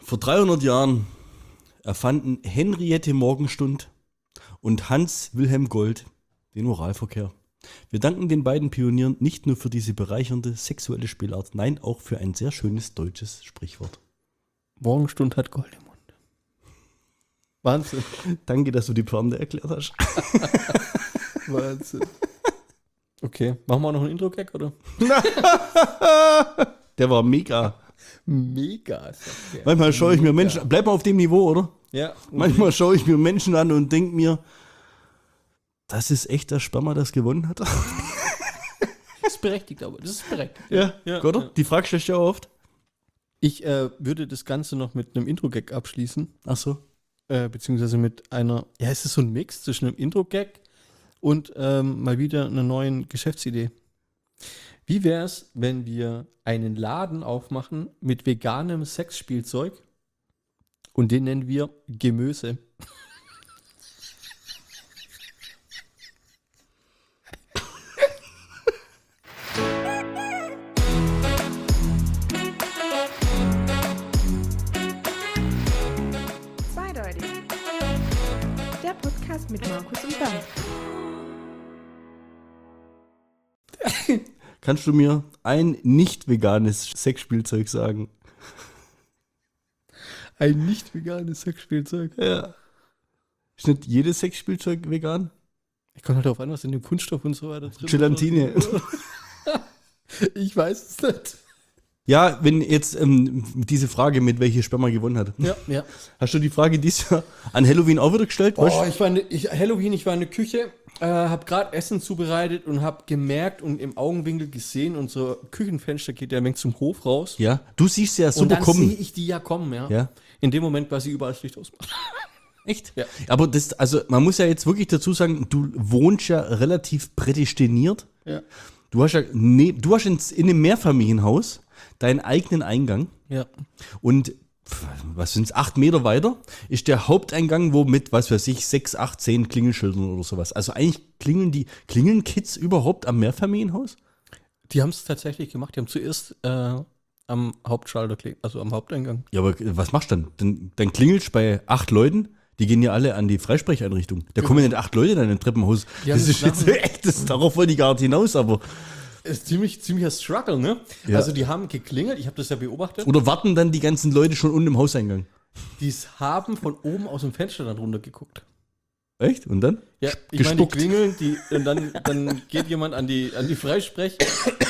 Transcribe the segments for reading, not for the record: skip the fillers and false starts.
Vor 300 Jahren erfanden Henriette Morgenstund und Hans Wilhelm Gold den Oralverkehr. Wir danken den beiden Pionieren nicht nur für diese bereichernde sexuelle Spielart, nein, auch für ein sehr schönes deutsches Sprichwort. Morgenstund hat Gold im Mund. Wahnsinn. Danke, dass du die Pointe erklärt hast. Wahnsinn. Okay, machen wir noch einen Intro-Gag, oder? Der war mega. Mega. Manchmal schaue ich mir Menschen, bleib mal auf dem Niveau, oder? Ja. Manchmal schaue ich mir Menschen an und denke mir, das ist echt das Sperma, das gewonnen hat. Das ist berechtigt, aber das ist berechtigt. Ja, oder? Ja. Die Frage stellst du ja oft. Ich würde das Ganze noch mit einem Intro-Gag abschließen. Ach so. Beziehungsweise mit einer, ja, es ist so ein Mix zwischen einem Intro-Gag und mal wieder einer neuen Geschäftsidee. Wie wäre es, wenn wir einen Laden aufmachen mit veganem Sexspielzeug und den nennen wir Gemüse? Zweideutig. Der Podcast mit Markus und Bernd. Kannst du mir ein nicht veganes Sexspielzeug sagen? Ein nicht veganes Sexspielzeug? Ja. Ist nicht jedes Sexspielzeug vegan? Ich komme halt darauf an, was in dem Kunststoff und so weiter drin ist. Gelatine. Ich weiß es nicht. Ja, wenn jetzt diese Frage mit welche Sperma gewonnen hat. Ja. Hast du die Frage dieses Jahr an Halloween auch wieder gestellt? Weißt du? Ich war in der Küche, habe gerade Essen zubereitet und habe gemerkt und im Augenwinkel gesehen, unser Küchenfenster geht ja ein wenig zum Hof raus. Ja, du siehst ja Und super dann kommen. sehe ich die ja kommen, ja. Ja. In dem Moment, weil sie überall das Licht ausmacht. Echt? Ja. Aber das, also man muss ja jetzt wirklich dazu sagen, du wohnst ja relativ prädestiniert. Ja. Du hast ja, du hast in einem Mehrfamilienhaus deinen eigenen Eingang Ja. und was sind es, 8 Meter weiter ist der Haupteingang, wo mit, was weiß ich, 6, 8, 10 Klingelschildern oder sowas. Also eigentlich klingeln Kids überhaupt am Mehrfamilienhaus? Die haben es tatsächlich gemacht. Die haben zuerst am Hauptschalter geklebt, also am Haupteingang. Ja, aber was machst du dann? Dann klingelst bei 8 Leuten, die gehen ja alle an die Freisprecheinrichtung. Da kommen ja nicht 8 Leute dann im Treppenhaus. Ja, Das das ist jetzt machen- echt, darauf wollte ich gar nicht hinaus, aber. Ist ziemlicher Struggle, ne? Ja. Also die haben geklingelt, ich habe das ja beobachtet. Oder warten dann die ganzen Leute schon unten im Hauseingang? Die haben von oben aus dem Fenster dann runter geguckt. Echt? Und dann? Ja, ich meine, die Gespuckt. klingeln, und dann geht jemand an die Freisprech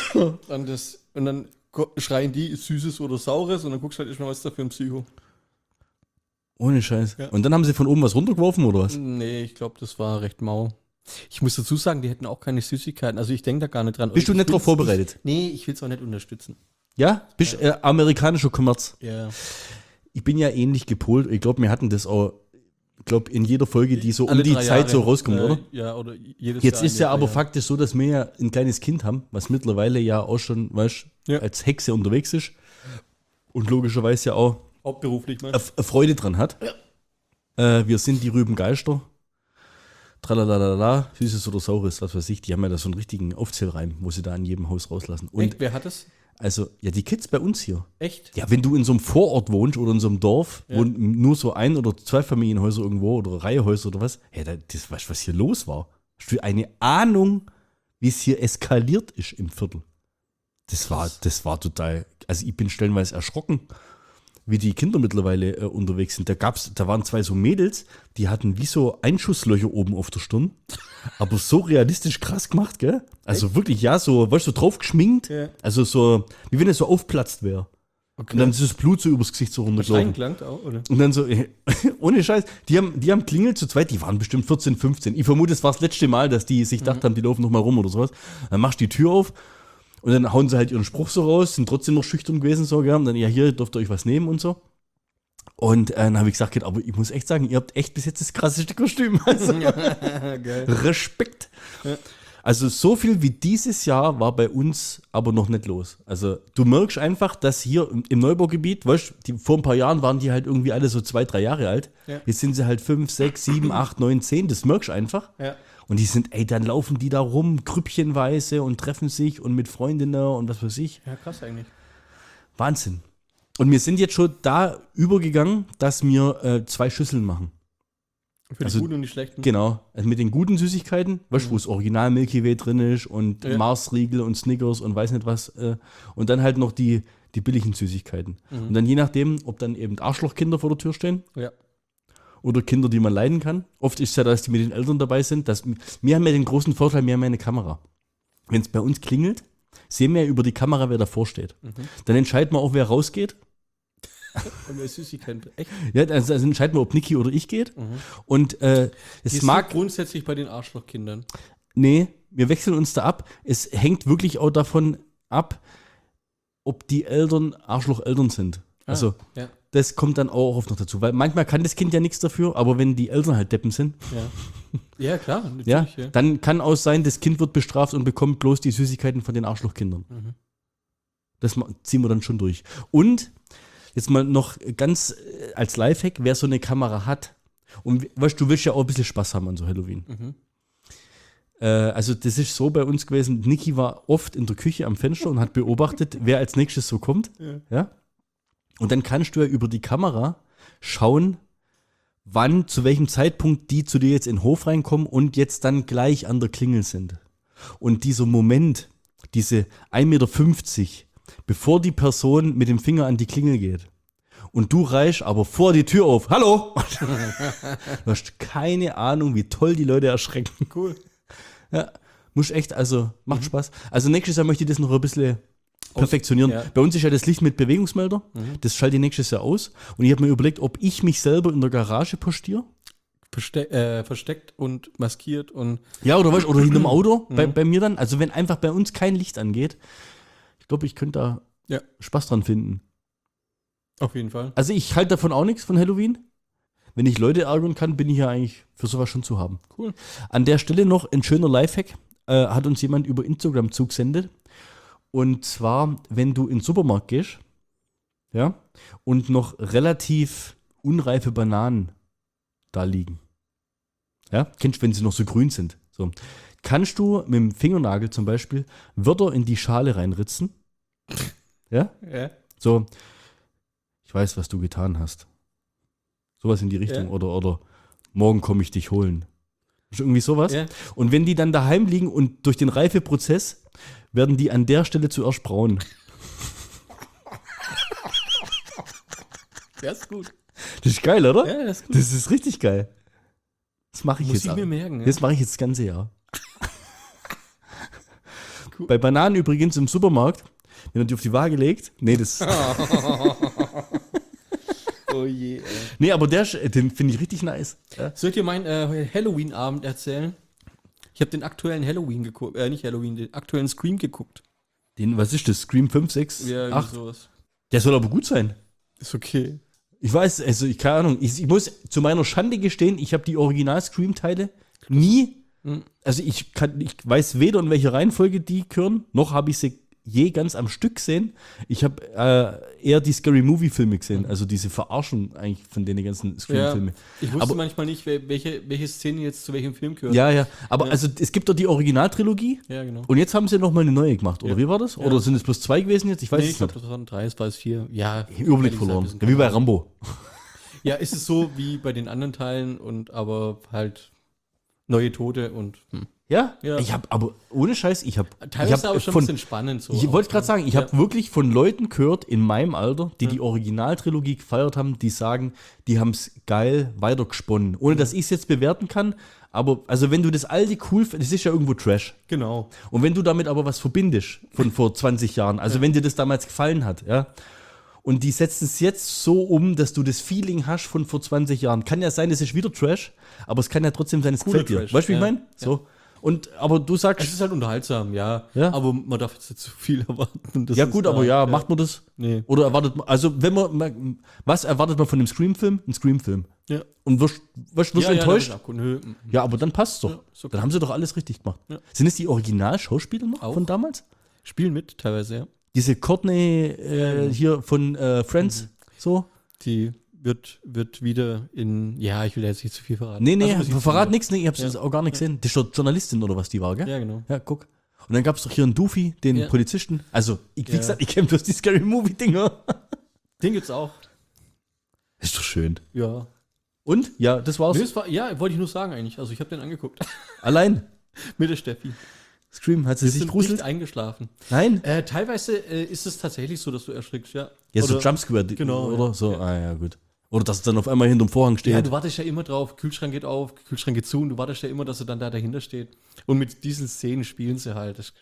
und dann schreien die Süßes oder Saures und dann guckst du halt erstmal, was ist da für ein Psycho. Ohne Scheiß. Ja. Und dann haben sie von oben was runtergeworfen oder was? Nee, ich glaube, das war recht mau. Ich muss dazu sagen, die hätten auch keine Süßigkeiten. Also ich denke da gar nicht dran. Bist du Ich nicht will's- drauf vorbereitet? Nee, ich will es auch nicht unterstützen. Ja? Bist amerikanischer Kommerz. Ja. Ich bin ja ähnlich gepolt. Ich glaube, wir hatten das auch, in jeder Folge, die so Alle um die 3 Zeit Jahre, so rauskommt, oder? Ja, oder jedes Jetzt Jahr ist ja ein aber Jahr. faktisch so, dass wir ja ein kleines Kind haben, was mittlerweile ja auch schon, weißt, Ja. als Hexe unterwegs ist und logischerweise ja auch Hauptberuflich, man. eine Freude dran hat. Wir sind die Rübengeister. Tralalala, Süßes oder Saures, was weiß ich. Die haben ja da so einen richtigen Aufzählreim, wo sie da in jedem Haus rauslassen. Und Echt? Wer hat das? also, ja, die Kids bei uns hier. Echt? Ja, wenn du in so einem Vorort wohnst oder in so einem Dorf, Ja. wo nur so 1 oder 2 Familienhäuser irgendwo oder Reihehäuser oder was, ja, das weißt du, was hier los war. Hast du eine Ahnung, wie es hier eskaliert ist im Viertel? Das war total, also ich bin stellenweise erschrocken, wie die Kinder mittlerweile unterwegs sind. Da waren 2 so Mädels, die hatten wie so Einschusslöcher oben auf der Stirn, aber so realistisch krass gemacht, gell? Also wirklich, ja, so, weißt du, so drauf geschminkt, Ja. also so, wie wenn es so aufplatzt wäre. Okay. Und dann ist das Blut so übers Gesicht so runtergelaufen. Reingelangt auch, oder? Und dann so, ohne Scheiß, die haben klingelt zu zweit, die waren bestimmt 14, 15. Ich vermute, es war das letzte Mal, dass die sich gedacht haben, die laufen noch mal rum oder sowas. Dann machst du die Tür auf und dann hauen sie halt ihren Spruch so raus, sind trotzdem noch schüchtern gewesen, so, gell? Und dann, ja, hier dürft ihr euch was nehmen und so. Und dann habe ich gesagt, aber ich muss echt sagen, ihr habt echt bis jetzt das krasseste Kostüm. Also, Geil. Respekt. Ja. Also so viel wie dieses Jahr war bei uns aber noch nicht los. Also du merkst einfach, dass hier im Neubaugebiet, weißt du, vor ein paar Jahren waren die halt irgendwie alle so 2, 3 Jahre alt. Ja. Jetzt sind sie halt 5, 6, 7, 8, 9, 10. Das merkst du einfach. Ja. Und die sind, dann laufen die da rum, grüppchenweise und treffen sich und mit Freundinnen und was weiß ich. Ja, krass eigentlich. Wahnsinn. Und wir sind jetzt schon da übergegangen, dass wir 2 Schüsseln machen. Für die guten und die schlechten. Genau. Also mit den guten Süßigkeiten, weißt du, wo das Original Milky Way drin ist und Mars-Riegel und Snickers und weiß nicht was. Und dann halt noch die billigen Süßigkeiten. Und dann je nachdem, ob dann eben Arschlochkinder vor der Tür stehen. Ja. Oder Kinder, die man leiden kann. Oft ist es ja, dass die mit den Eltern dabei sind. Wir haben ja den großen Vorteil, wir haben ja eine Kamera. Wenn es bei uns klingelt, sehen wir ja über die Kamera, wer davor steht. Dann entscheiden wir auch, wer rausgeht. Und wer Süßigkeiten. Echt? Ja, also entscheiden wir, ob Niki oder ich geht. Und es Die mag. sind grundsätzlich bei den Arschlochkindern. Nee, wir wechseln uns da ab. Es hängt wirklich auch davon ab, ob die Eltern Arschlocheltern sind. Also, ja. das kommt dann auch oft noch dazu. Weil manchmal kann das Kind ja nichts dafür, aber wenn die Eltern halt Deppen sind, Ja, klar, natürlich. ja, Ja. dann kann auch sein, das Kind wird bestraft und bekommt bloß die Süßigkeiten von den Arschlochkindern. Das ziehen wir dann schon durch. Und jetzt mal noch ganz als Lifehack, wer so eine Kamera hat, und weißt du, willst ja auch ein bisschen Spaß haben an so Halloween. Also das ist so bei uns gewesen, Niki war oft in der Küche am Fenster und hat beobachtet, wer als nächstes so kommt. Ja? Und dann kannst du ja über die Kamera schauen, wann, zu welchem Zeitpunkt die zu dir jetzt in den Hof reinkommen und jetzt dann gleich an der Klingel sind. Und dieser Moment, diese 1,50 Meter, bevor die Person mit dem Finger an die Klingel geht und du reichst aber vor die Tür auf, hallo! Du hast keine Ahnung, wie toll die Leute erschrecken. Cool. Ja, muss echt, also macht Spaß. Also nächstes Jahr möchte ich das noch ein bisschen perfektionieren. Ja. Bei uns ist ja das Licht mit Bewegungsmelder, das schalte ich nächstes Jahr aus. Und ich habe mir überlegt, ob ich mich selber in der Garage postiere. Versteckt und maskiert und. Ja, oder weißt, oder hinterm Auto bei mir dann. Also wenn einfach bei uns kein Licht angeht, ich glaube, ich könnte da Spaß dran finden. Auf jeden Fall. Also ich halte davon auch nichts von Halloween. Wenn ich Leute ärgern kann, bin ich ja eigentlich für sowas schon zu haben. Cool. An der Stelle noch ein schöner Lifehack. Hat uns jemand über Instagram zugesendet. Und zwar, wenn du in den Supermarkt gehst, ja, und noch relativ unreife Bananen da liegen. Ja, kennst du, wenn sie noch so grün sind. So. Kannst du mit dem Fingernagel zum Beispiel Wörter in die Schale reinritzen. Ja? Ja. So, ich weiß, was du getan hast. Sowas in die Richtung. Ja. Oder morgen komme ich dich holen. Irgendwie sowas. Ja. Und wenn die dann daheim liegen und durch den Reifeprozess werden die an der Stelle zuerst braun. Ja, ist gut. Das ist geil, oder? Ja, das ist gut. Das ist richtig geil. Das mache ich Muss jetzt. ich mir merken. Ja. Das mache ich jetzt das ganze Jahr. Cool. Bei Bananen übrigens im Supermarkt, wenn man die auf die Waage legt. Nee, das. Oh je. Nee, aber den finde ich richtig nice. Ja. Soll ich dir meinen Halloween-Abend erzählen? Ich habe den aktuellen Halloween geguckt, nicht Halloween, den aktuellen Scream geguckt. Was ist das? Scream 5, 6, Ja, 8? sowas. Der soll aber gut sein. Ist okay. Ich weiß, also keine Ahnung. Ich muss zu meiner Schande gestehen, ich habe die Original-Scream-Teile nie. Also ich weiß weder, in welcher Reihenfolge die gehören, noch habe ich sie je ganz am Stück gesehen. Ich habe eher die Scary-Movie-Filme gesehen, also diese Verarschung eigentlich von den ganzen Scream-Filmen. Ich wusste Aber- manchmal nicht, welche Szene jetzt zu welchem Film gehört. Ja, aber also es gibt doch die Originaltrilogie Ja, genau. und jetzt haben sie nochmal eine neue gemacht, oder Ja. wie war das? Ja. Oder sind es bloß 2 gewesen jetzt? Ich weiß Nee, es ich glaube, nicht. das waren 3, es war es 4. Ja, Überblick verloren. Wie bei Rambo. Ja, ist es so wie bei den anderen Teilen und aber halt neue Tote und Ja? Ja. Ich habe, aber ohne Scheiß, ich habe teilweise aber schon ein bisschen spannend. So Ich wollte auch, gerade ne? sagen, ich habe wirklich von Leuten gehört in meinem Alter, die die Originaltrilogie gefeiert haben, die sagen, die haben es geil weitergesponnen. Ohne dass ich es jetzt bewerten kann, aber also wenn du das alte cool findest, das ist ja irgendwo Trash. Genau. Und wenn du damit aber was verbindest von vor 20 Jahren, also wenn dir das damals gefallen hat, ja, und die setzen es jetzt so um, dass du das Feeling hast von vor 20 Jahren. Kann ja sein, das ist wieder Trash, aber es kann ja trotzdem sein, es Cooler gefällt dir. Trash, Weißt du, wie ich ja. meine? So. Und, aber du Es sagst, ist halt unterhaltsam, ja. Ja. Aber man darf jetzt nicht zu viel erwarten. Das ja ist gut, da, aber ja, macht man das? Nee. Oder erwartet man, also wenn man, was erwartet man von einem Scream-Film? Ein Scream-Film. Ja. Und wirst du enttäuscht? Nö. Ja, aber dann passt es doch. Ja, ist okay. Dann haben sie doch alles richtig gemacht. Ja. Sind es die Original-Schauspieler noch Auch. von damals? Spielen mit, teilweise, ja. Diese Courtney hier von Friends, so? Die wird wieder in, ja, ich will jetzt nicht zu viel verraten. Nee, Also, man sieht's verrat wieder. nichts, nee, ich hab's jetzt auch gar nicht gesehen. Das ist doch Journalistin oder was die war, gell? Ja, genau. Ja, guck. Und dann gab's doch hier einen Doofy, den Ja. Polizisten. Also, wie Ja. gesagt, ich kenne bloß die Scary Movie-Dinger. Den gibt's auch. Ist doch schön. Ja. Und? Ja, das war's. Nee, ja, wollte ich nur sagen eigentlich. Also ich habe den angeguckt. Allein. Mit der Steffi. Scream, hat sie Wir sich sind gruselt? nicht eingeschlafen. Nein? Teilweise ist es tatsächlich so, dass du erschrickst, ja. Ja, so Oder- Jumpscare, genau, oder? ja. So, Ja. ah ja, gut. Oder dass es dann auf einmal hinterm Vorhang steht. Ja, du wartest ja immer drauf, Kühlschrank geht auf, Kühlschrank geht zu und du wartest ja immer, dass er dann da dahinter steht. Und mit diesen Szenen spielen sie halt. Das,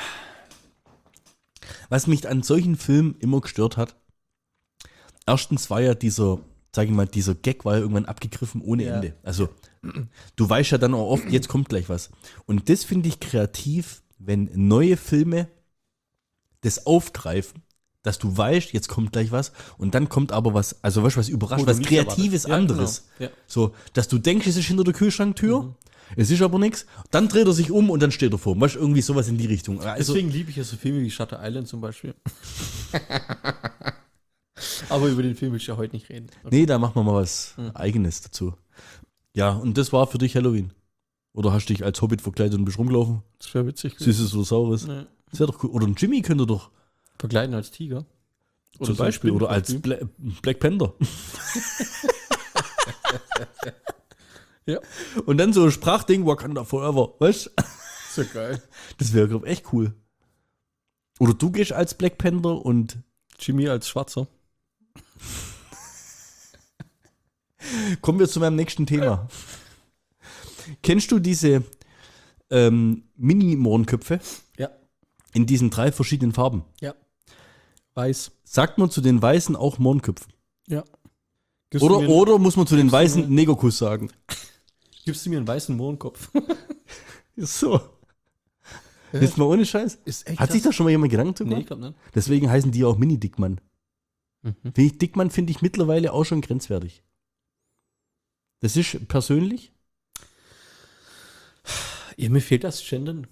Was mich an solchen Filmen immer gestört hat, erstens war ja dieser Gag war ja irgendwann abgegriffen ohne Ja. Ende. Also, du weißt ja dann auch oft, jetzt kommt gleich was. Und das finde ich kreativ, wenn neue Filme das aufgreifen, dass du weißt, jetzt kommt gleich was und dann kommt aber was, also weißt du, was überrascht, Wo du was nicht Kreatives erwartest. Ja, anderes. genau. Ja. So, dass du denkst, es ist hinter der Kühlschranktür, es ist aber nichts, dann dreht er sich um und dann steht er vor. Weißt du, irgendwie sowas in die Richtung. Also, Deswegen liebe ich ja so Filme wie Shutter Island zum Beispiel. Aber über den Film will ich ja heute nicht reden. nee, da machen wir mal was Eigenes dazu. Ja, und das war für dich Halloween. Oder hast du dich als Hobbit verkleidet und bist rumgelaufen? Das wäre witzig. Süßes oder Saures? Nee. Das wäre doch cool. Oder ein Jimmy könnte doch Verkleiden als Tiger. zum so ein Beispiel. Oder als Spinnenkostüm. Black Panther. Ja. Und dann so ein Sprachding, Wakanda Forever. Weißt du? So geil. Das wäre, glaube ich, echt cool. Oder du gehst als Black Panther und Jimmy als Schwarzer. kommen wir zu meinem nächsten Thema. Kennst du diese Mini-Mohrenköpfe Ja. in diesen 3 verschiedenen Farben? Ja. Weiß. Sagt man zu den Weißen auch Mohrenköpfe? Ja. Gibst du mir, Oder muss man zu den gibst du Weißen mir- Negerkuss sagen? gibst du mir einen weißen Mohrenkopf? So. Jetzt mal ohne Scheiß. Ist echt Hat sich da schon mal jemand Gedanken zu Nee, gemacht? ich glaube nicht. Deswegen heißen die auch Mini-Dickmann. Mhm. Dickmann finde ich mittlerweile auch schon grenzwertig. Das ist persönlich. Ja, mir fehlt das Gendern.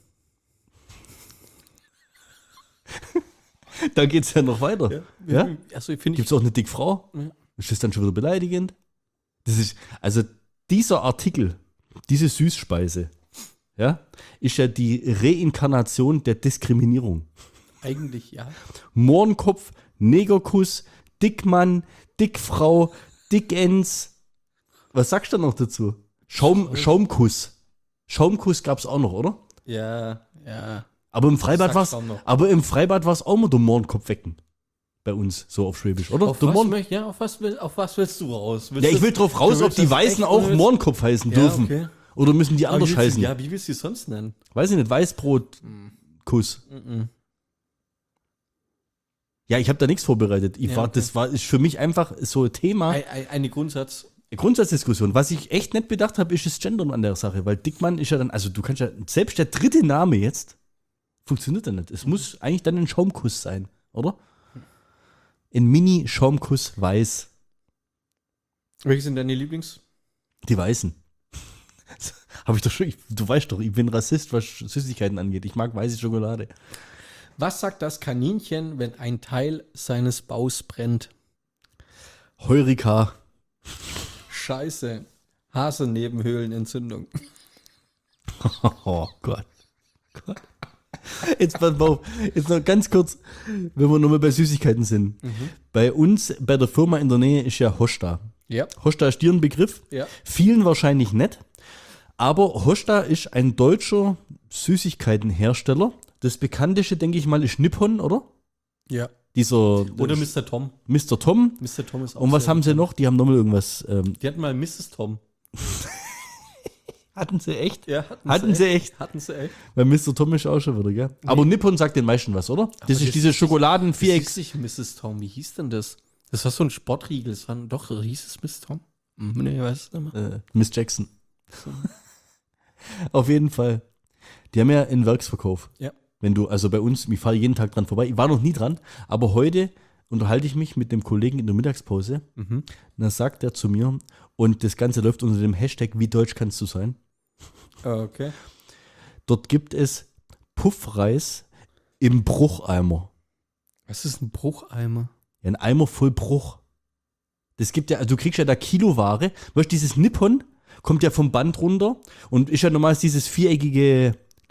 Da geht es ja noch weiter. Ja? Also finde Gibt es auch eine Dickfrau? Ja. Ist das dann schon wieder beleidigend? Das ist, also dieser Artikel, diese Süßspeise, ja, ist ja die Reinkarnation der Diskriminierung. eigentlich ja. Mohrenkopf, Negerkuss, Dickmann, Dickfrau, Dickens. Was sagst du noch dazu? Schaumkuss. Schaumkuss gab es auch noch, oder? Ja. Aber im Freibad Sag's war auch noch. es auch immer der Mohrenkopf wecken. Bei uns, so auf Schwäbisch, oder? Auf Der was, Mohn- auf was willst du raus? ja, ich will drauf raus, du ob willst die das Weißen echt auch oder- Mohrenkopf heißen Ja, dürfen. okay. Oder müssen die Aber anders wie willst du- heißen? Ja, wie willst du die sonst nennen? Weiß ich nicht, Weißbrotkuss. Ja, ich habe da nichts vorbereitet. Ja, okay. Ist für mich einfach so ein Thema, Eine Grundsatzdiskussion. Was ich echt nicht bedacht habe, ist das Gendern an der Sache, weil Dickmann ist ja dann, also du kannst ja, selbst der dritte Name jetzt funktioniert ja nicht. Es muss eigentlich dann ein Schaumkuss sein, oder? Ein Mini-Schaumkuss weiß. Welche sind deine Lieblings? Die Weißen. Habe ich doch schon, du weißt doch, ich bin Rassist, was Süßigkeiten angeht. Ich mag weiße Schokolade. Was sagt das Kaninchen, wenn ein Teil seines Baus brennt? Heurika. Scheiße. Hasennebenhöhlenentzündung. Oh Gott. Jetzt pass mal auf. Jetzt noch ganz kurz, wenn wir nochmal bei Süßigkeiten sind. Bei uns, bei der Firma in der Nähe ist ja Hosta. Ja. Hosta ist dir ein Begriff. Ja. Vielen wahrscheinlich nicht. Aber Hosta ist ein deutscher Süßigkeitenhersteller. Das bekannteste, denke ich mal, ist Nippon, oder? Ja. Dieser Oder Mr. Tom. Mr. Tom. Mr. Tom ist auch Und was sehr haben sie bekannt. noch? Die haben nochmal irgendwas. Die hatten mal Mrs. Tom. Hatten sie echt? Ja, Hatten sie echt? Hatten sie echt. Weil Mr. Tom ist auch schon wieder, gell? Aber Nippon sagt den meisten was, oder? Das ist das diese ist Schokoladenviereck. Das hieß nicht Mrs. Tom. Wie hieß denn das? Das war so ein Sportriegel. Das war, doch, hieß es Mrs. Tom? Nee, weiß es nicht mehr. Miss Jackson. Auf jeden Fall. Die haben ja einen Werksverkauf. Ja. Wenn du, also bei uns, ich fahre jeden Tag dran vorbei. Ich war noch nie dran, aber heute unterhalte ich mich mit dem Kollegen in der Mittagspause. Und dann sagt er zu mir, und das Ganze läuft unter dem Hashtag, wie deutsch kannst du sein? Okay. Dort gibt es Puffreis im Brucheimer. Was ist ein Brucheimer? Ja, ein Eimer voll Bruch. Das gibt ja, also du kriegst ja da Kiloware. Weißt du, dieses Nippon kommt ja vom Band runter und ist ja normal dieses viereckige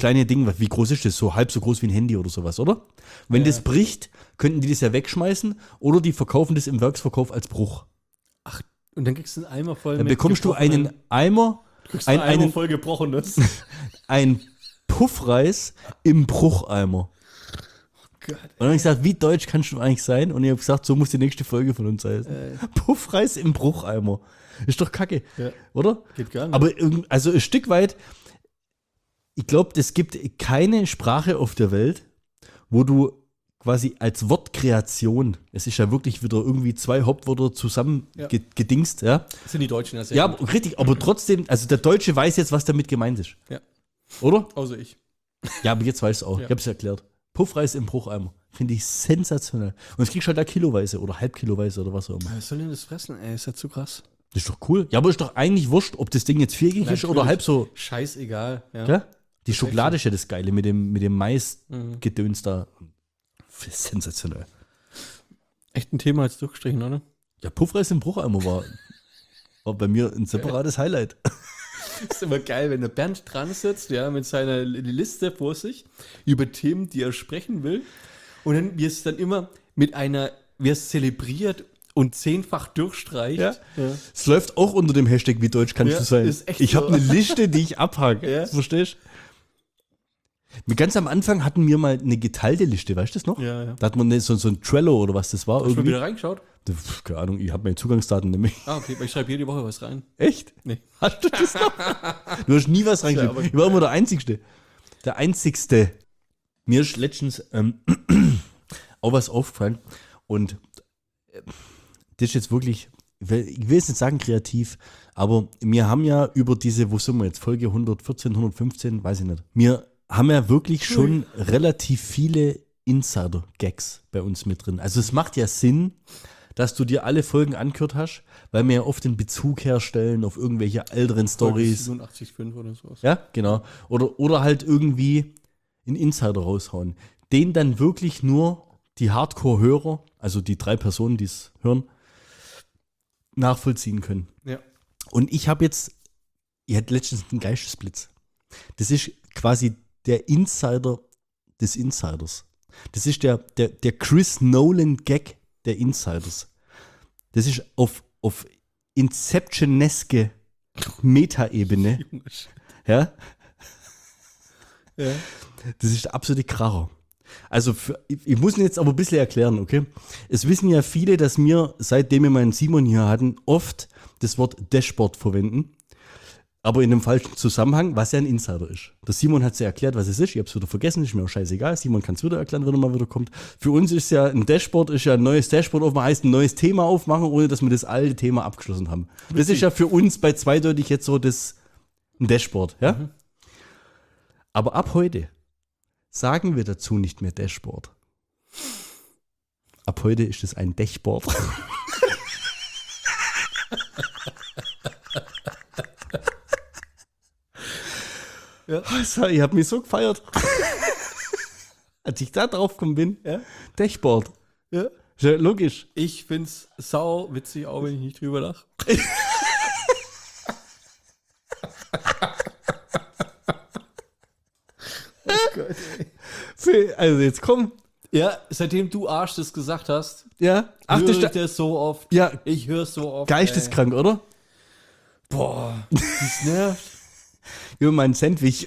kleine Ding, wie groß ist das? So halb so groß wie ein Handy oder sowas, oder? Wenn das bricht, könnten die das ja wegschmeißen oder die verkaufen das im Werksverkauf als Bruch. Und dann kriegst du einen Eimer voll Dann bekommst du einen Eimer, einen voll Gebrochenes. ein Puffreis im Brucheimer. Gott. Und dann habe ich gesagt, wie deutsch kannst du eigentlich sein? Und ich habe gesagt, so muss die nächste Folge von uns heißen. Puffreis im Brucheimer. Ist doch kacke, oder? Geht gar nicht. Aber also ein Stück weit, ich glaube, es gibt keine Sprache auf der Welt, wo du quasi als Wortkreation, es ist ja wirklich wieder irgendwie 2 Hauptwörter zusammen gedingst, ja. Das sind die Deutschen ja sehr Ja, gut. richtig, aber trotzdem, also der Deutsche weiß jetzt, was damit gemeint ist. Ja. Oder? Außer ich. Ja, aber jetzt weißt du auch. Ja. Ich habe es erklärt. Puffreis im Brucheimer. Finde ich sensationell. Und das kriegst du halt da kiloweise oder halbkiloweise oder was auch immer. Was soll denn das fressen, ey? Ist ja zu krass. Das ist doch cool. Ja, aber ist doch eigentlich wurscht, ob das Ding jetzt viereckig ist oder Natürlich. halb so. Scheißegal. Ja. Gell? Die ist Schokolade echt ist ja das Geile mit dem Maisgedöns da. Sensationell. Echt ein Thema jetzt durchgestrichen, oder? Ja, Puffreis im Brucheimer war bei mir ein separates Highlight. Ist immer geil, wenn der Bernd dran sitzt, ja, mit seiner Liste vor sich über Themen, die er sprechen will. Und dann, wie es dann immer mit einer, wie es zelebriert und 10-fach durchstreicht. Ja. Es läuft auch unter dem Hashtag, wie deutsch kannst Ja, du sein. ist echt Ich habe so. eine Liste, die ich abhake. Ja. Verstehst du? Ganz am Anfang hatten wir mal eine geteilte Liste, weißt du das noch? Ja, ja. Da hat man so ein Trello oder was das war. Hast du mal Irgendwie. wieder reingeschaut? Keine Ahnung, ich habe meine Zugangsdaten nämlich. Ah, okay, weil ich schreibe jede Woche was rein. Echt? Nee. Hast du das noch? Du hast nie was reingeschrieben. aber Ich war immer der Einzigste. Der Einzigste. Mir ist letztens auch was aufgefallen. Und das ist jetzt wirklich, ich will jetzt nicht sagen kreativ, aber wir haben ja über diese, wo sind wir jetzt, Folge 114, 115, weiß ich nicht. Wir haben ja wirklich schon relativ viele Insider-Gags bei uns mit drin. Also es macht ja Sinn, dass du dir alle Folgen angehört hast, weil wir ja oft den Bezug herstellen auf irgendwelche älteren Stories. 87,5 oder sowas. Ja, genau. Oder halt irgendwie einen Insider raushauen. Den dann wirklich nur die Hardcore-Hörer, also die 3 Personen, die es hören, nachvollziehen können. Ja. Und ich hatte letztens einen Geistesblitz. Das ist quasi der Insider des Insiders. Das ist der Chris Nolan-Gag der Insiders. Das ist auf Inception-eske Meta-Ebene. Ja? Ja. Das ist der absolute Kracher. Also ich muss ihn jetzt aber ein bisschen erklären, okay? Es wissen ja viele, dass wir, seitdem wir meinen Simon hier hatten, oft das Wort Dashboard verwenden, aber in einem falschen Zusammenhang, was ja ein Insider ist. Der Simon hat es ja erklärt, was es ist. Ich habe es wieder vergessen, ist mir auch scheißegal. Simon kann es wieder erklären, wenn er mal wieder kommt. Für uns ist ja ein Dashboard, ist ja ein neues Dashboard aufmachen, heißt ein neues Thema aufmachen, ohne dass wir das alte Thema abgeschlossen haben. Das ist ja für uns bei zweideutig jetzt so ein Dashboard, ja? Aber ab heute sagen wir dazu nicht mehr Dashboard. Ab heute ist es ein Dashboard. Ja. Also, ich habe mich so gefeiert. Als ich da drauf gekommen bin. Ja. Dashboard. Ja. Ist ja logisch. Ich find's sau witzig, auch wenn ich nicht drüber lache. Oh Gott, ey. Also jetzt komm. Ja, seitdem du Arsch das gesagt hast, Ja. Ach, höre das ich ist das so oft. ja Ich höre es so oft. geisteskrank, oder? Ey. Boah, das nervt. Über mein Sandwich.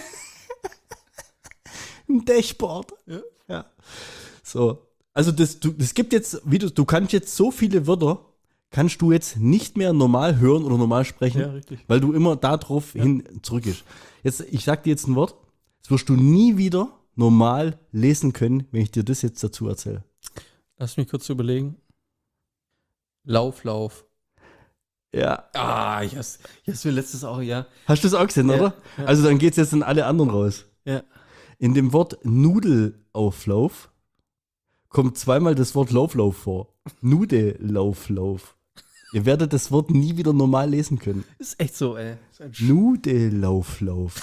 Ein Dashboard. Ja. So. Also das gibt jetzt, du kannst jetzt so viele Wörter, kannst du jetzt nicht mehr normal hören oder normal sprechen, Ja, richtig. weil du immer darauf hin zurück ist. Jetzt, ich sag dir jetzt ein Wort, das wirst du nie wieder normal lesen können, wenn ich dir das jetzt dazu erzähle. Lass mich kurz überlegen. Lauf. Ja. Ah, yes. Yes, wir letztes auch, ja. Hast du das auch gesehen, Ja, oder? ja. Also dann geht's jetzt an alle anderen raus. Ja. In dem Wort Nudelauflauf kommt zweimal das Wort Lauflauf vor. Nudelauflauf. Ihr werdet das Wort nie wieder normal lesen können. Ist echt so, ey. Ist ein Nudelauflauf.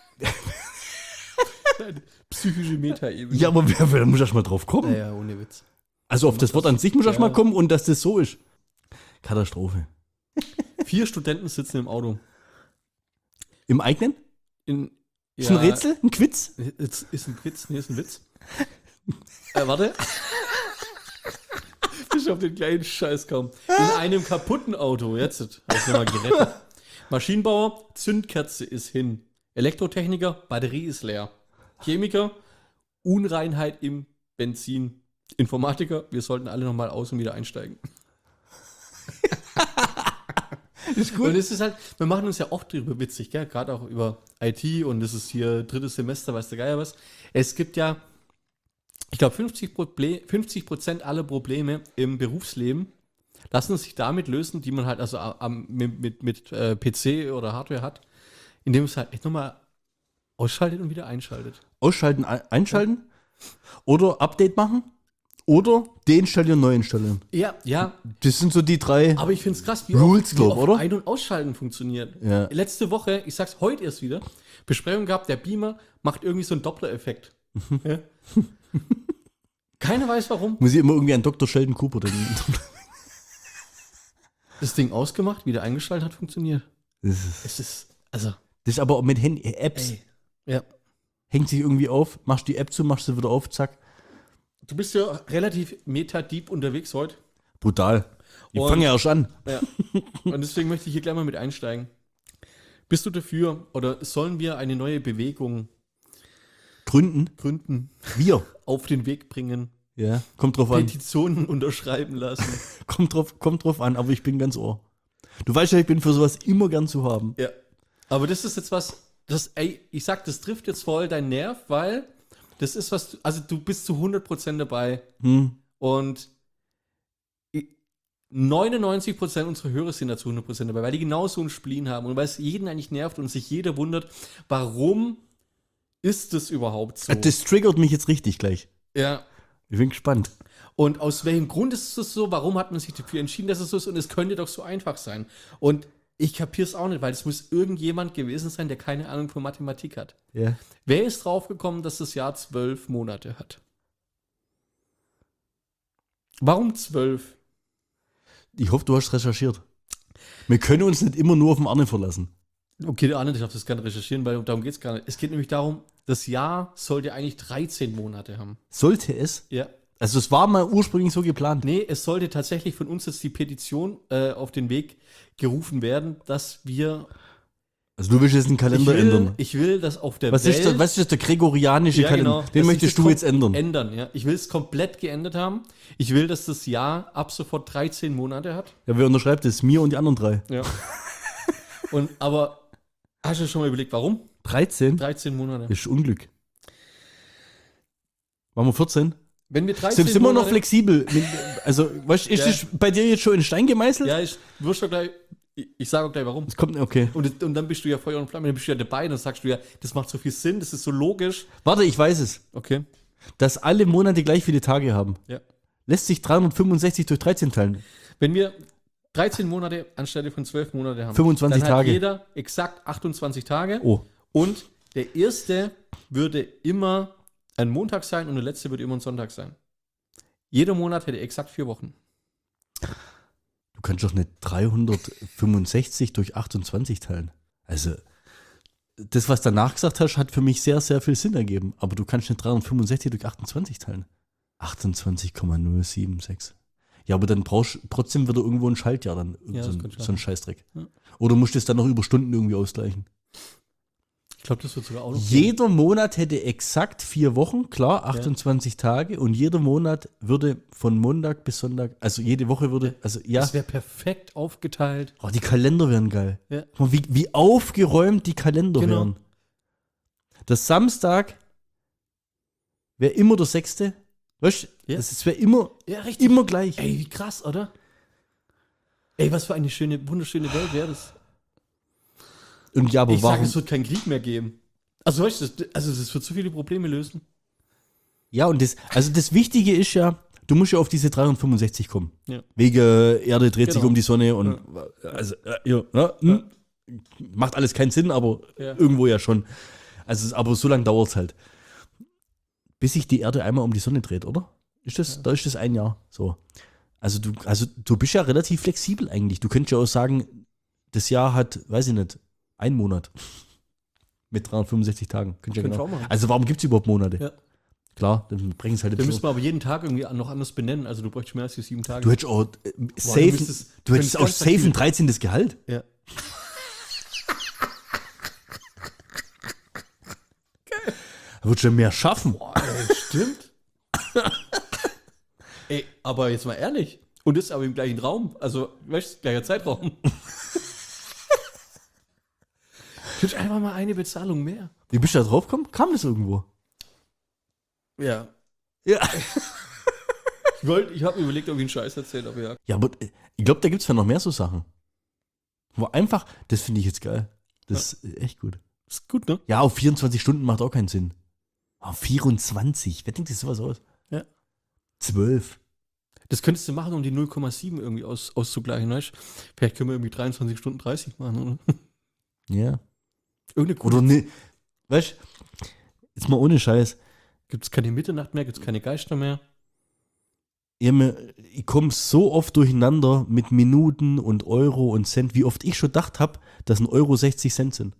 psychische Metaebene. Ja, aber wer muss erst mal drauf kommen? Naja, ohne Witz. Also auf das Wort an sich muss erst Ja. mal kommen und dass das so ist. Katastrophe. 4 Studenten sitzen im Auto. Im eigenen? Ist ein Rätsel? Ein Quiz? Ist ein Quiz? Nee, ist ein Witz. Warte. Ich auf den kleinen Scheiß kaum. In einem kaputten Auto, jetzt habe ich nochmal gerettet. Maschinenbauer, Zündkerze ist hin. Elektrotechniker, Batterie ist leer. Chemiker, Unreinheit im Benzin. Informatiker, wir sollten alle nochmal aus und wieder einsteigen. Ist gut. Und es ist halt, wir machen uns ja oft drüber witzig, gell? Gerade auch über IT und es ist hier 3. Semester, weiß der Geier was. Es gibt ja, ich glaube, 50% aller Probleme im Berufsleben lassen sich damit lösen, die man halt also mit PC oder Hardware hat, indem es halt echt nochmal ausschaltet und wieder einschaltet. Ausschalten, einschalten oder Update machen oder deinstallieren, neu installieren. Ja, Das sind so die 3 aber ich finde es krass, wie Rules, wie glaub, oder? Ein- und Ausschalten funktioniert. Ja. Letzte Woche, ich sag's heute erst wieder, Besprechung gehabt, der Beamer macht irgendwie so einen Doppler-Effekt. Ja. Keiner weiß warum. Muss ich immer irgendwie an Dr. Sheldon Cooper denken. Das Ding ausgemacht, wieder eingeschaltet hat, funktioniert. Das ist, Es ist, also, das ist aber auch mit Apps. ey. Ja. Hängt sich irgendwie auf, machst die App zu, machst sie wieder auf, zack. Du bist ja relativ meta-deep unterwegs heute. Brutal. Ich Und- fange ja erst an. Ja. Und deswegen möchte ich hier gleich mal mit einsteigen. Bist du dafür oder sollen wir eine neue Bewegung gründen, Wir. auf den Weg bringen, Ja, kommt drauf an. Petitionen unterschreiben lassen? Kommt drauf an, aber ich bin ganz ohr. Du weißt ja, ich bin für sowas immer gern zu haben. Ja. Aber das ist jetzt was, ich sag, das trifft jetzt voll deinen Nerv, weil das ist was, also du bist zu 100% dabei und 99% unserer Hörer sind da zu 100% dabei, weil die genau so einen Spleen haben und weil es jeden eigentlich nervt und sich jeder wundert, warum ist das überhaupt so? Das triggert mich jetzt richtig gleich. Ja. Ich bin gespannt. Und aus welchem Grund ist es so? Warum hat man sich dafür entschieden, dass es so ist? Und es könnte doch so einfach sein. Und ich kapiere es auch nicht, weil es muss irgendjemand gewesen sein, der keine Ahnung von Mathematik hat. Ja. Wer ist draufgekommen, dass das Jahr 12 Monate hat? Warum 12? Ich hoffe, du hast recherchiert. Wir können uns nicht immer nur auf den Arne verlassen. Okay, der Arne, ich darf das gerne recherchieren, weil darum geht es gar nicht. Es geht nämlich darum, das Jahr sollte eigentlich 13 Monate haben. Sollte es? Ja. Also es war mal ursprünglich so geplant. Nee, es sollte tatsächlich von uns jetzt die Petition auf den Weg gerufen werden, dass wir. Also du willst jetzt den Kalender ändern. Ich will, dass auf der Was Welt. ist das, der gregorianische Ja, Kalender? genau. Den Dass möchtest sich du das jetzt ändern. Ändern, ja. Ich will es komplett geändert haben. Ich will, dass das Jahr ab sofort 13 Monate hat. Ja, wer unterschreibt es? Mir und die anderen 3. Ja. Aber hast du schon mal überlegt, warum? 13? 13 Monate. Das ist Unglück. Machen wir 14? Wenn wir 13 Sind wir noch Monate- flexibel? Also, weißt, ist Ja. das bei dir jetzt schon in Stein gemeißelt? Ja, ich wirst doch gleich. Ich sage auch gleich, warum. Es kommt, okay. Und dann bist du ja Feuer und Flamme, dann bist du ja dabei, dann sagst du ja, das macht so viel Sinn, das ist so logisch. Warte, ich weiß es. Okay. Dass alle Monate gleich viele Tage haben. Ja. Lässt sich 365 durch 13 teilen. Wenn wir 13 Monate anstelle von 12 Monate haben, 25 dann Tage. hat jeder exakt 28 Tage. Oh. Und der erste würde immer ein Montag sein und der letzte würde immer ein Sonntag sein. Jeder Monat hätte exakt 4 Wochen. Du kannst doch nicht 365 durch 28 teilen. Also, das, was danach gesagt hast, hat für mich sehr, sehr viel Sinn ergeben. Aber du kannst nicht 365 durch 28 teilen. 28,076. Ja, aber dann brauchst du trotzdem wieder irgendwo ein Schaltjahr, dann Ja, so, das ein, könnte so ein Scheißdreck. Ja. Oder musst du es dann noch über Stunden irgendwie ausgleichen? Ich glaube, das wird sogar auch noch. Jeder Monat hätte exakt 4 Wochen, klar, 28 Tage. Und jeder Monat würde von Montag bis Sonntag, also jede Woche würde, also ja. Das wäre perfekt aufgeteilt. Oh, die Kalender wären geil. Ja. Guck mal, wie aufgeräumt die Kalender Genau. wären. Der Samstag wäre immer der 6. Weißt du, Ja. das wäre immer, Ja, richtig. immer gleich. Ey, wie krass, oder? Ey, was für eine schöne, wunderschöne Welt wäre das. Und ja, aber Ich sage, warum? es wird keinen Krieg mehr geben. Also, weißt du, das wird so viele Probleme lösen. Ja, und das Wichtige ist ja, du musst ja auf diese 365 kommen. Ja. Wegen Erde dreht sich Genau. um die Sonne und also, macht alles keinen Sinn, aber Ja. irgendwo ja schon. Also, aber so lange dauert es halt. Bis sich die Erde einmal um die Sonne dreht, oder? Da ist das ein Jahr. So. Also du bist ja relativ flexibel eigentlich. Du könntest ja auch sagen, das Jahr hat, weiß ich nicht, 1 Monat. Mit 365 Tagen. Könnt ihr Könnt ihr genau. auch machen. Also warum gibt es überhaupt Monate? Ja. Klar, dann bringen es halt ein Den bisschen. müssen wir aber jeden Tag irgendwie noch anders benennen. Also du bräuchtest mehr als die 7 Tage. Du hättest auch safe, du hättest auch safe ein 13. Gehalt. Ja. Da würdest du ja mehr schaffen. Boah, ey, stimmt. Ey, aber jetzt mal ehrlich. Und das aber im gleichen Raum. Also, weißt du, gleicher Zeitraum. Ich wünsche einfach mal eine Bezahlung mehr. Wie bist du da drauf gekommen? Kam das irgendwo? Ja. Ja. Ich habe mir überlegt, ob ich einen Scheiß erzähle, aber ja. Ja, aber ich glaube, da gibt es ja noch mehr so Sachen. Wo einfach, das finde ich jetzt geil. Das ist echt gut. Ist gut, ne? Ja, auf 24 Stunden macht auch keinen Sinn. Auf 24, wer denkt sich sowas aus? Ja. 12. Das könntest du machen, um die 0,7 irgendwie auszugleichen, weißt du? Vielleicht können wir irgendwie 23 Stunden 30 machen, oder? Ja. Irgendeine Oder ne, weißt du, jetzt mal ohne Scheiß. Gibt es keine Mitternacht mehr, gibt es keine Geister mehr? Ich komme so oft durcheinander mit Minuten und Euro und Cent, wie oft ich schon gedacht habe, dass ein Euro 60 Cent sind.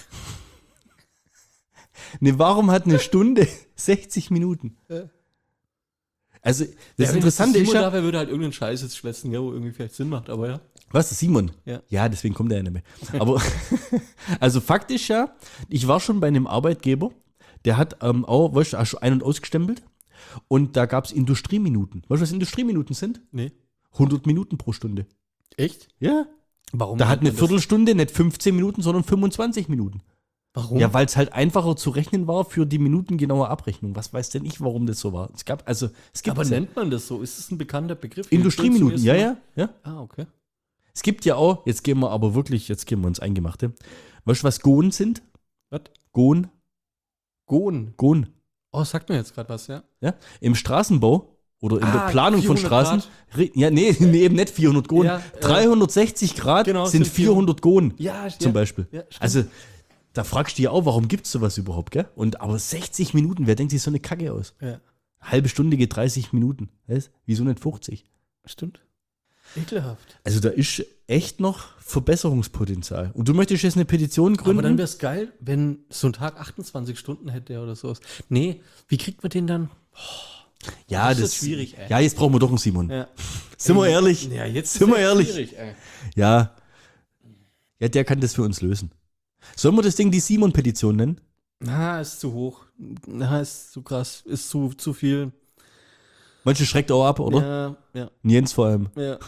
Ne, warum hat eine Stunde 60 Minuten? Also, das Interessante ist ja. Dafür würde halt irgendeinen Scheiß jetzt schwätzen, ja, wo irgendwie vielleicht Sinn macht, aber ja. Was, Simon? Ja. Ja, deswegen kommt er ja nicht mehr. Aber, also faktisch ja, ich war schon bei einem Arbeitgeber, der hat auch, weißt du, auch schon ein- und ausgestempelt und da gab es Industrieminuten. Weißt du, was Industrieminuten sind? Nee. 100 Minuten pro Stunde. Echt? Ja. Warum? Da hat nennt eine man das? Viertelstunde nicht 15 Minuten, sondern 25 Minuten. Warum? Ja, weil es halt einfacher zu rechnen war für die minutengenaue Abrechnung. Was weiß denn ich, warum das so war? Es gibt aber ja nennt man das so? Ist das ein bekannter Begriff? Industrieminuten, Zum ja, ersten ja, ja. Mal? Ah, okay. Es gibt ja auch, jetzt gehen wir ins Eingemachte. Weißt du, was Gohn sind? Was? Gohn? Gohn. Oh, sagt mir jetzt gerade was, ja? Ja? Im Straßenbau oder in der Planung von 400 Straßen. Grad. Ja, nee, eben nicht 400 Gohn. Ja, 360 Grad genau, sind 400 Gohn Ja, zum Beispiel. Ja, stimmt. Also, da fragst du dich auch, warum gibt es sowas überhaupt, gell? Aber 60 Minuten, wer denkt sich so eine Kacke aus? Ja, Halbe Stunde geht 30 Minuten. Weißt? Wieso nicht 50? stimmt. Ekelhaft. Also da ist echt noch Verbesserungspotenzial. Und du möchtest jetzt eine Petition gründen? Aber dann wäre es geil, wenn so ein Tag 28 Stunden hätte oder sowas. Nee, wie kriegt man den dann? ja, das ist schwierig, ey. Ja, jetzt brauchen wir doch einen Simon. Ja. Sind wir ehrlich? Ja, jetzt Sind wir ist ehrlich? schwierig, ey. Ja. Ja, der kann das für uns lösen. Sollen wir das Ding die Simon-Petition nennen? Na, ist zu hoch. Na, ist zu krass. Ist zu viel. Manche schreckt auch ab, oder? Ja, Jens vor allem. ja.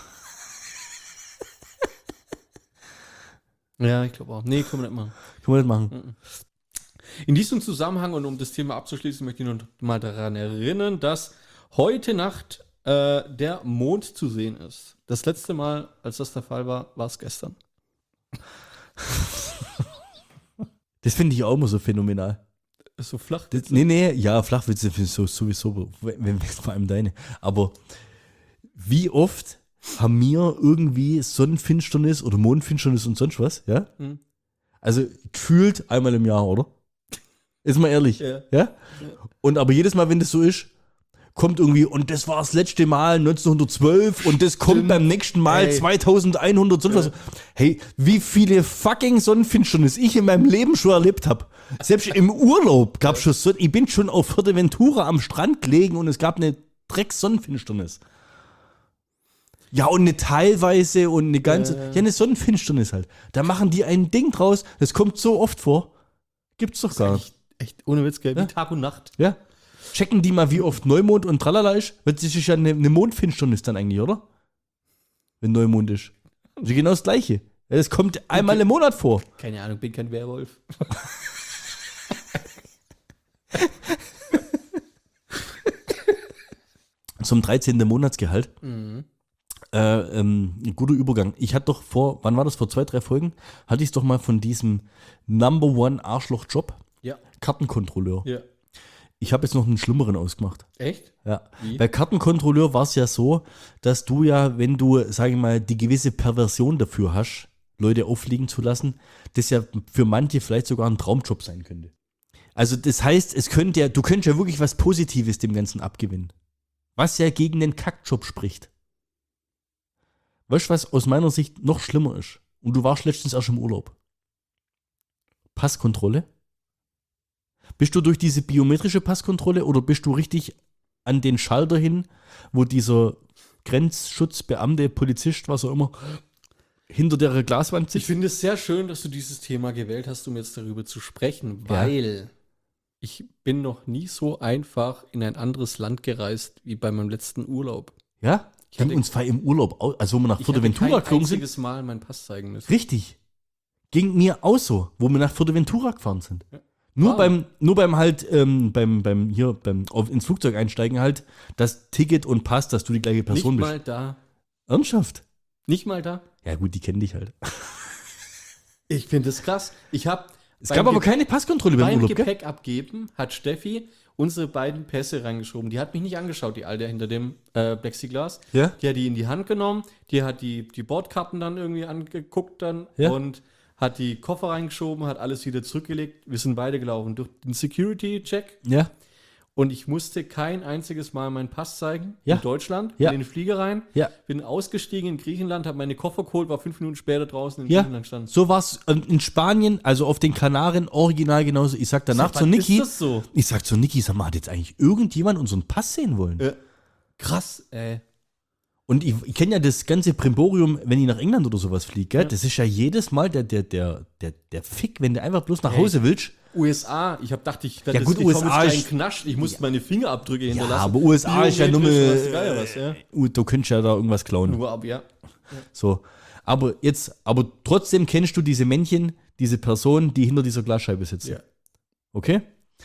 Ja, ich glaube auch. Nee, können wir nicht machen. Können wir nicht machen. In diesem Zusammenhang und um das Thema abzuschließen, möchte ich noch mal daran erinnern, dass heute Nacht der Mond zu sehen ist. Das letzte Mal, als das der Fall war, war es gestern. Das finde ich auch immer so phänomenal. Ist so flach. Nee, ja, Flachwitze finde ich sowieso, vor allem deine. Aber wie oft haben wir irgendwie Sonnenfinsternis oder Mondfinsternis und sonst was, ja? Hm. Also gefühlt einmal im Jahr, oder? Ist mal ehrlich. Ja. Und aber jedes Mal, wenn das so ist, kommt irgendwie, und das war das letzte Mal 1912 und das kommt beim nächsten Mal Ey. 2100, sonst was. Hey, wie viele fucking Sonnenfinsternis ich in meinem Leben schon erlebt habe. Selbst im Urlaub gab es schon so, ich bin schon auf Fuerteventura am Strand gelegen und es gab eine Drecks-Sonnenfinsternis. Ja, und eine teilweise und eine ganze, ja, eine Sonnenfinsternis halt. Da machen die ein Ding draus, das kommt so oft vor. Gibt's doch gar nicht. Echt, ohne Witz, gell? Ja. Wie Tag und Nacht. Ja. Checken die mal, wie oft Neumond und Tralala ist? Das ist ja eine Mondfinsternis dann eigentlich, oder? Wenn Neumond ist. Das ist genau das Gleiche. Ja, das kommt einmal im Monat vor. Keine Ahnung, bin kein Werwolf. Zum 13. Monatsgehalt. Ein guter Übergang. Ich hatte doch wann war das, vor 2, 3 Folgen, hatte ich es doch mal von diesem Number One Arschloch-Job, Ja. Kartenkontrolleur. Ja. Ich habe jetzt noch einen schlimmeren ausgemacht. Echt? Ja. Wie? Bei Kartenkontrolleur war es ja so, dass du ja, wenn du, sage ich mal, die gewisse Perversion dafür hast, Leute auffliegen zu lassen, das ja für manche vielleicht sogar ein Traumjob sein könnte. Also das heißt, du könntest ja wirklich was Positives dem Ganzen abgewinnen. Was ja gegen den Kackjob spricht. Weißt du, was aus meiner Sicht noch schlimmer ist? Und du warst letztens erst im Urlaub. Passkontrolle. Bist du durch diese biometrische Passkontrolle oder bist du richtig an den Schalter hin, wo dieser Grenzschutzbeamte, Polizist, was auch immer, hinter der Glaswand Ich sitzt? finde es sehr schön, dass du dieses Thema gewählt hast, um jetzt darüber zu sprechen, weil ich bin noch nie so einfach in ein anderes Land gereist wie bei meinem letzten Urlaub. Ja? Ich hatte- Ging uns zwar im Urlaub, als wo wir nach Ich hatte Fuerteventura kein geflogen sind. einziges Mal meinen Pass zeigen müssen. Richtig. Ging mir auch so, wo wir nach Fuerteventura gefahren sind. Ja. Nur Wow. beim halt, ins Flugzeug einsteigen halt, das Ticket und Pass, dass du die gleiche Nicht Person bist. mal da. Ernsthaft? Nicht mal da. Ja gut, die kennen dich halt. Ich finde es krass. Ich habe Es gab aber keine Passkontrolle beim beim Urlaub, gell? Gepäck abgeben, hat Steffi unsere beiden Pässe reingeschoben. Die hat mich nicht angeschaut, die Alte hinter dem Plexiglas. Ja? Die hat die in die Hand genommen, die hat die Bordkarten dann irgendwie angeguckt dann Ja. und hat die Koffer reingeschoben, hat alles wieder zurückgelegt. Wir sind beide gelaufen durch den Security-Check Ja? und ich musste kein einziges Mal meinen Pass zeigen Ja. in Deutschland, Ja. in den Flieger rein. Ja. Bin ausgestiegen in Griechenland, habe meine Koffer geholt, war 5 Minuten später draußen in Ja, Griechenland stand. so war es in Spanien, also auf den Kanaren, original genauso. Ich sag danach zu Niki, Ist das so? ich sag zu Niki, sag mal, hat jetzt eigentlich irgendjemand unseren Pass sehen wollen? Krass, ey. Und ich kenne ja das ganze Primborium, wenn ich nach England oder sowas fliege, gell? Ja. Das ist ja jedes Mal der Fick, wenn du einfach bloß nach Hey. Hause willst. USA, ich dachte, ich werde Ja, gut, ich komm USA jetzt ist- gleich Knast, ich muss meine Fingerabdrücke Ja, hinterlassen. aber USA ist ja nur Biometrisch, weiß die Geier was, ja. Du könntest ja da irgendwas klauen. Nur ab, ja. So. Aber trotzdem kennst du diese Männchen, diese Person, die hinter dieser Glasscheibe sitzen. Ja. Okay?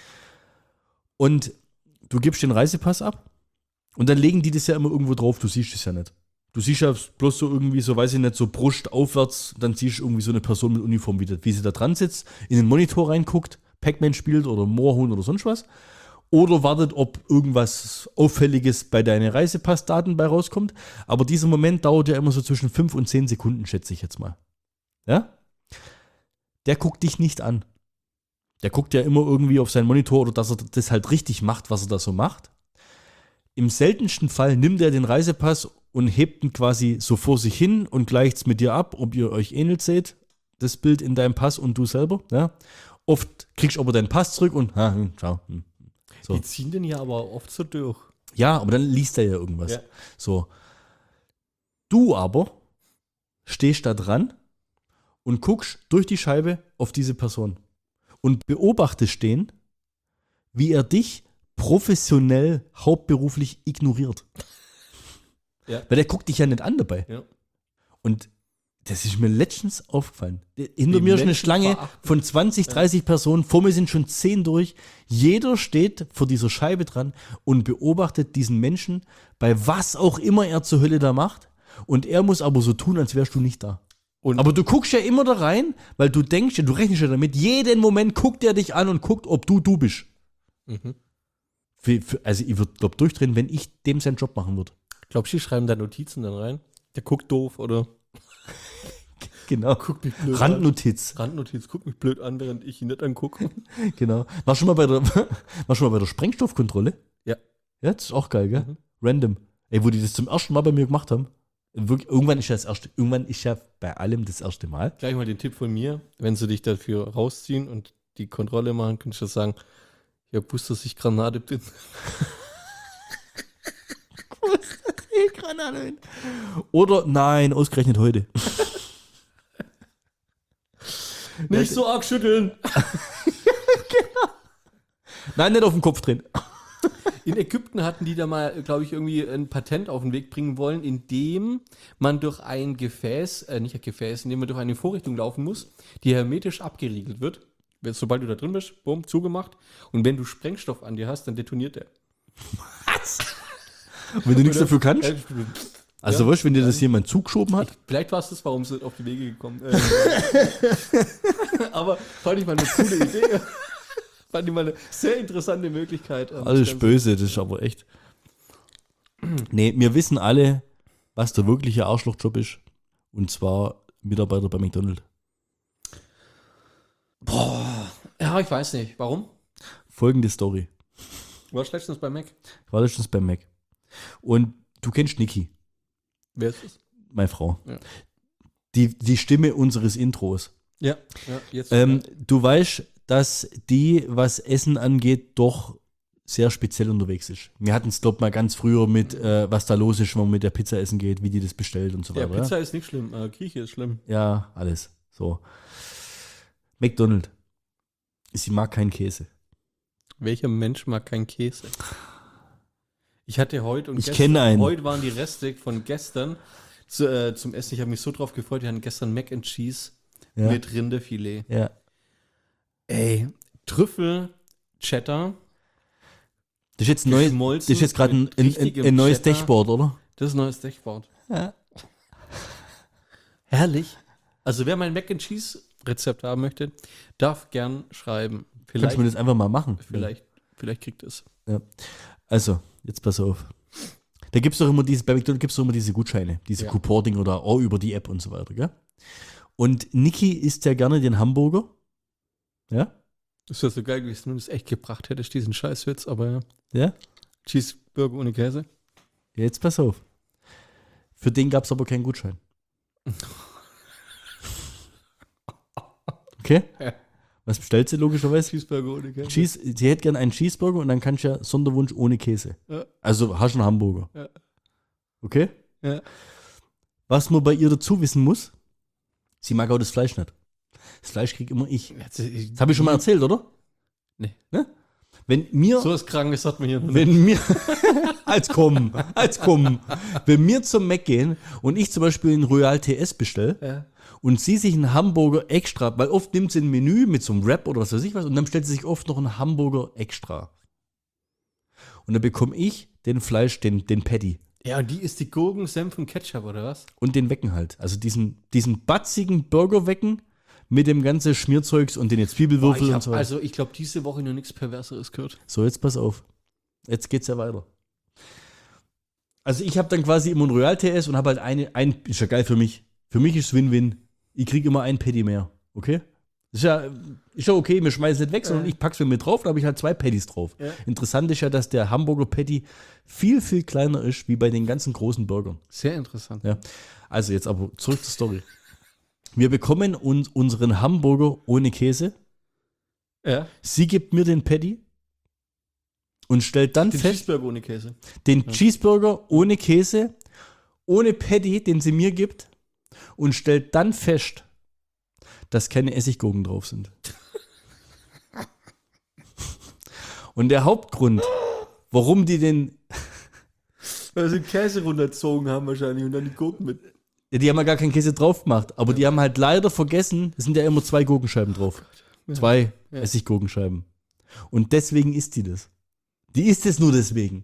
Und du gibst den Reisepass ab und dann legen die das ja immer irgendwo drauf, du siehst es ja nicht. Du siehst ja bloß so irgendwie, so weiß ich nicht, so Brust aufwärts, dann siehst du irgendwie so eine Person mit Uniform, wie sie da dran sitzt, in den Monitor reinguckt, Pac-Man spielt oder Moorhuhn oder sonst was. Oder wartet, ob irgendwas Auffälliges bei deinen Reisepassdaten bei rauskommt. Aber dieser Moment dauert ja immer so zwischen 5 und 10 Sekunden, schätze ich jetzt mal. Ja? Der guckt dich nicht an. Der guckt ja immer irgendwie auf seinen Monitor oder dass er das halt richtig macht, was er da so macht. Im seltensten Fall nimmt er den Reisepass und hebt ihn quasi so vor sich hin und gleicht es mit dir ab, ob ihr euch ähnelt seht, das Bild in deinem Pass und du selber. Ja? Oft kriegst du aber deinen Pass zurück und ciao. So. Die ziehen den ja aber oft so durch. Ja, aber dann liest er ja irgendwas. Ja. So. Du aber stehst da dran und guckst durch die Scheibe auf diese Person und beobachtest den, wie er dich professionell, hauptberuflich ignoriert. Ja. Weil der guckt dich ja nicht an dabei. Ja. Und das ist mir letztens aufgefallen. Hinter Wie mir ist eine Menschen Schlange verachten. von 20, 30 Personen. Vor mir sind schon 10 durch. Jeder steht vor dieser Scheibe dran und beobachtet diesen Menschen bei was auch immer er zur Hölle da macht. Und er muss aber so tun, als wärst du nicht da. Und Aber du guckst ja immer da rein, weil du denkst, du rechnest ja damit, jeden Moment guckt er dich an und guckt, ob du bist. Mhm. Also ich würde, glaube durchdrehen, wenn ich dem seinen Job machen würde. glaubst du, die schreiben da Notizen dann rein? Der guckt doof oder Genau. guckt mich blöd Randnotiz. an. Randnotiz, guckt mich blöd an, während ich ihn nicht angucke. Genau. War schon mal bei der Sprengstoffkontrolle? Ja. Ja, das ist auch geil, gell? Mhm. Random. Ey, wo die das zum ersten Mal bei mir gemacht haben. Wirklich, irgendwann ist ja bei allem das erste Mal. Gleich mal den Tipp von mir, wenn sie dich dafür rausziehen und die Kontrolle machen, könntest du sagen, ja, wusste, dass ich Granate bin. Oder nein, ausgerechnet heute. Nicht so arg schütteln. Nein, nicht auf den Kopf drehen. In Ägypten hatten die da mal, glaube ich, irgendwie ein Patent auf den Weg bringen wollen, indem man durch ein Gefäß, nicht ein Gefäß, indem man durch eine Vorrichtung laufen muss, die hermetisch abgeriegelt wird. Sobald du da drin bist, bumm, zugemacht. Und wenn du Sprengstoff an dir hast, dann detoniert der. Und wenn du nichts dafür kannst. Also, ja. weißt du, wenn dir das jemand zugeschoben hat? Vielleicht war es das, warum sie auf die Wege gekommen Aber fand ich mal eine coole Idee. Fand ich mal eine sehr interessante Möglichkeit. Alles böse, das ist aber echt. Nee, wir wissen alle, was der wirkliche Arschlochjob ist. Und zwar Mitarbeiter bei McDonald's. Ja, ich weiß nicht. Warum? Folgende Story. Du warst letztens bei Mac. Ich war letztens beim Mac. Und du kennst Niki, Wer ist das? meine Frau. Ja. Die Stimme unseres Intros. Ja, jetzt. Du weißt, dass die, was Essen angeht, doch sehr speziell unterwegs ist. Wir hatten es, glaube ich, mal ganz früher mit, was da los ist, wenn man mit der Pizza essen geht, wie die das bestellt und so Ja, weiter. Pizza ist nicht schlimm, Grieche ist schlimm. Ja, alles. So. McDonald's. Sie mag keinen Käse. Welcher Mensch mag keinen Käse? Ich hatte heute und Ich kenne einen. Heute waren die Reste von gestern zum Essen. Ich habe mich so drauf gefreut. Wir hatten gestern Mac and Cheese Ja. mit Rinderfilet. Ja. Ey, Trüffel, Cheddar. Das ist jetzt neu. Das geschmolzen ist jetzt gerade mit richtigem ein neues Cheddar. Dashboard, oder? Das ist ein neues Dashboard. Ja. Herrlich. Also wer mein Mac and Cheese Rezept haben möchte, darf gern schreiben. Kannst du mir das einfach mal machen? Vielleicht kriegt es. Ja. Also, jetzt pass auf. Da gibt es doch immer bei McDonald's gibt es doch immer diese Gutscheine, diese Ja. Coupon-Ding oder auch über die App und so weiter, gell? Und Niki isst ja gerne den Hamburger. Ja? Das wäre so geil gewesen, wenn du es echt gebracht hättest, diesen Scheißwitz, aber ja. Ja? Cheeseburger ohne Käse. Jetzt pass auf. Für den gab es aber keinen Gutschein. Okay? Ja. Was bestellt sie logischerweise? Cheeseburger ohne Käse. Sie hätte gerne einen Cheeseburger und dann kannst du ja Sonderwunsch ohne Käse. Ja. Also hast du einen Hamburger. Ja. Okay? Ja. Was man bei ihr dazu wissen muss, sie mag auch das Fleisch nicht. Das Fleisch krieg immer ich. Das habe ich schon mal erzählt, oder? Nee. Ne? Wenn mir, So was Krankes hat man hier noch nicht. wenn mir, als kommen. Wenn wir zum Mac gehen und ich zum Beispiel einen Royal TS bestelle Ja. und sie sich einen Hamburger extra, weil oft nimmt sie ein Menü mit so einem Wrap oder was weiß ich was und dann bestellt sie sich oft noch einen Hamburger extra. Und dann bekomme ich den Patty. Ja, und die ist die Gurken, Senf und Ketchup, oder was? Und den Wecken halt. Also diesen batzigen Burger-Wecken mit dem ganzen Schmierzeugs und den Zwiebelwürfel und so weiter. Also, ich glaube, diese Woche noch nichts Perverseres gehört. So, jetzt pass auf. Jetzt geht's ja weiter. Also ich habe dann quasi immer einen Royal TS und habe halt ist ja geil für mich. Für mich ist es Win-Win. Ich kriege immer einen Patty mehr. Okay? Ist ja okay, wir schmeißen nicht weg, sondern ich pack's mir mit drauf, da habe ich halt 2 Patties drauf. Ja. Interessant ist ja, dass der Hamburger Patty viel, viel kleiner ist, wie bei den ganzen großen Burgern. Sehr interessant. Ja. Also jetzt aber zurück zur Story. Wir bekommen unseren Hamburger ohne Käse. Ja. Sie gibt mir den Patty und stellt dann Den fest, Cheeseburger ohne Käse. den Cheeseburger ohne Käse, ohne Patty, den sie mir gibt, und stellt dann fest, dass keine Essiggurken drauf sind. Und der Hauptgrund, warum die den, Weil sie den Käse runtergezogen haben wahrscheinlich und dann die Gurken mit. ja, die haben ja gar keinen Käse drauf gemacht, aber die haben halt leider vergessen, es sind ja immer 2 Gurkenscheiben drauf. 2 Essiggurkenscheiben. Und deswegen isst die das. Die isst es nur deswegen.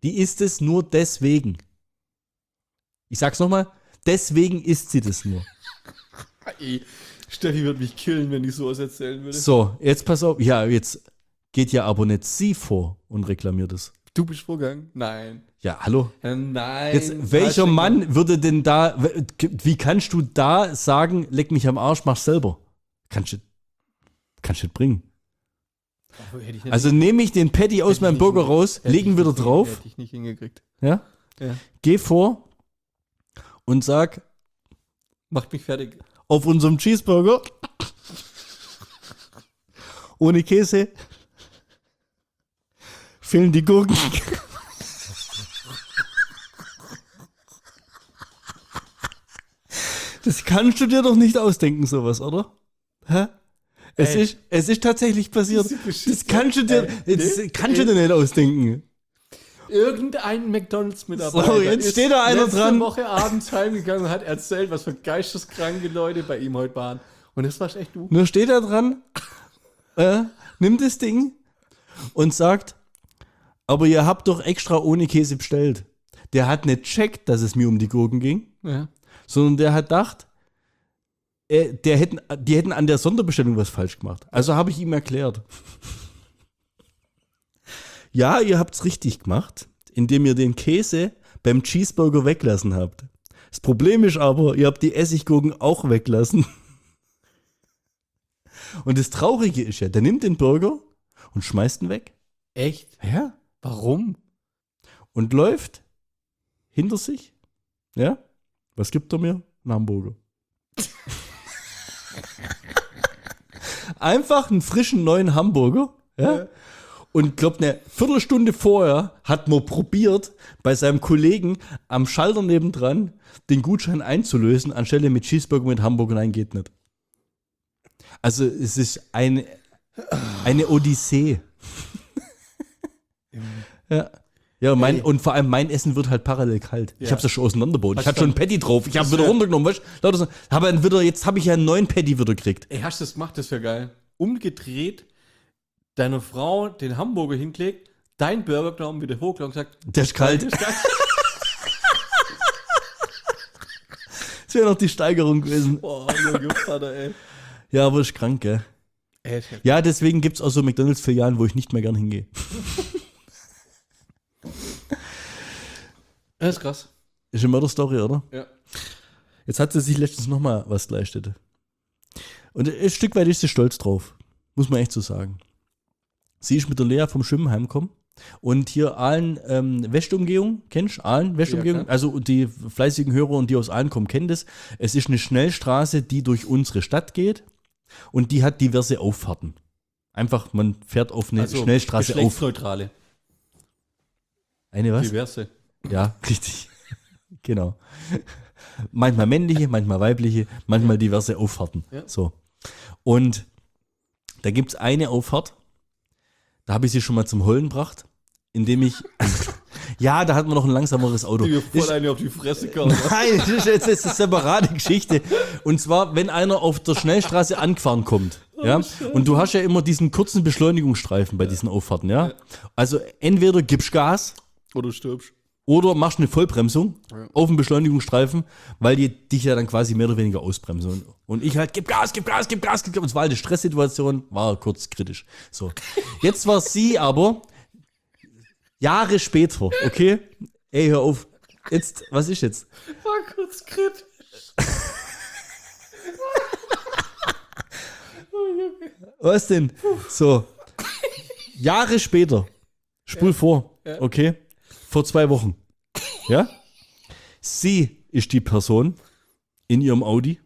Ich sag's nochmal, deswegen isst sie das nur. Ey, Steffi wird mich killen, wenn ich sowas erzählen würde. So, jetzt pass auf. Ja, jetzt geht ja aber nicht sie vor und reklamiert es. Du bist vorgegangen? Nein. Ja, hallo? Nein. Jetzt, welcher Mann würde denn da, wie kannst du da sagen, leck mich am Arsch, mach's selber? Kannst du nicht bringen. Also nehme ich den Patty aus meinem Burger raus, legen wieder drauf, Hätte ich nicht hingekriegt. ja, Ja. geh vor und sag, Macht mich fertig. auf unserem Cheeseburger ohne Käse fehlen die Gurken. Das kannst du dir doch nicht ausdenken, sowas, oder? Hä? Es ist tatsächlich passiert. Das kannst du dir, kannst du dir nicht ausdenken. Irgendein McDonalds-Mitarbeiter So, jetzt steht da einer letzte dran. Woche abends heimgegangen und hat erzählt, was für geisteskranke Leute bei ihm heute waren. Und das warst echt du. Nur steht da dran, nimmt das Ding und sagt, aber ihr habt doch extra ohne Käse bestellt. Der hat nicht checkt, dass es mir um die Gurken ging, Ja. sondern der hat gedacht, die hätten an der Sonderbestellung was falsch gemacht. Also habe ich ihm erklärt. Ja, ihr habt's richtig gemacht, indem ihr den Käse beim Cheeseburger weglassen habt. Das Problem ist aber, ihr habt die Essiggurken auch weglassen. Und das Traurige ist ja, der nimmt den Burger und schmeißt ihn weg. Echt? Ja. Warum? Und läuft hinter sich. Ja. Was gibt er mir? Einen Hamburger. einfach einen frischen neuen Hamburger. Ja? Und glaubt, eine Viertelstunde vorher hat man probiert, bei seinem Kollegen am Schalter nebendran den Gutschein einzulösen, anstelle mit Cheeseburger mit Hamburger. Nein, geht nicht. Also es ist eine Odyssee. Ja. Ja, und vor allem mein Essen wird halt parallel kalt. Ich hab's ja schon auseinandergebaut. Ich hatte schon ein Patty drauf. Ich habe wieder runtergenommen, weißt du? Aber dann wieder, jetzt habe ich ja einen neuen Patty wieder gekriegt. Ey, hast du das gemacht? Das wäre geil. Umgedreht, deine Frau den Hamburger hinklickt, dein Burger genommen, wieder hochgelegt und sagt, Der ist kalt. Das wäre noch die Steigerung gewesen. Boah, Junge Vater, ey. Ja, aber ist krank, gell? Ja, deswegen gibt's auch so McDonalds-Filialen, wo ich nicht mehr gern hingehe. Das ist krass. Ist eine Mörder-Story, oder? Ja. Jetzt hat sie sich letztens nochmal was geleistet. Und ein Stück weit ist sie stolz drauf. Muss man echt so sagen. Sie ist mit der Lea vom Schwimmen heimgekommen. Und hier Aalen Westumgehung, kennst du Aalen Westumgehung? Ja, also die fleißigen Hörer und die aus Aalen kommen, kennen das. Es ist eine Schnellstraße, die durch unsere Stadt geht. Und die hat diverse Auffahrten. Einfach, man fährt auf eine Schnellstraße auf. Geschlechtsneutrale. Eine was? Diverse. Ja, richtig. Genau. Manchmal männliche, manchmal weibliche, manchmal diverse Auffahrten. Ja. So. Und da gibt es eine Auffahrt, da habe ich sie schon mal zum Heulen gebracht, indem ich. Ja, da hat man noch ein langsameres Auto. Die voll eine auf die Fresse kommt. Nein, das ist eine separate Geschichte. Und zwar, wenn einer auf der Schnellstraße angefahren kommt. Ja? Und du hast ja immer diesen kurzen Beschleunigungsstreifen bei diesen Auffahrten. Ja? Also entweder gibst Gas. Oder du stirbst. Oder machst eine Vollbremsung auf dem Beschleunigungsstreifen, weil die dich ja dann quasi mehr oder weniger ausbremsen. Und ich halt, gib Gas. Und es war halt eine Stresssituation, war kurz kritisch. So. Jetzt war sie aber Jahre später, okay? Ey, hör auf. Jetzt, was ist jetzt? War kurz kritisch. Was denn? So. Jahre später. Spul vor. Okay? Vor 2 Wochen. Ja? Sie ist die Person in ihrem Audi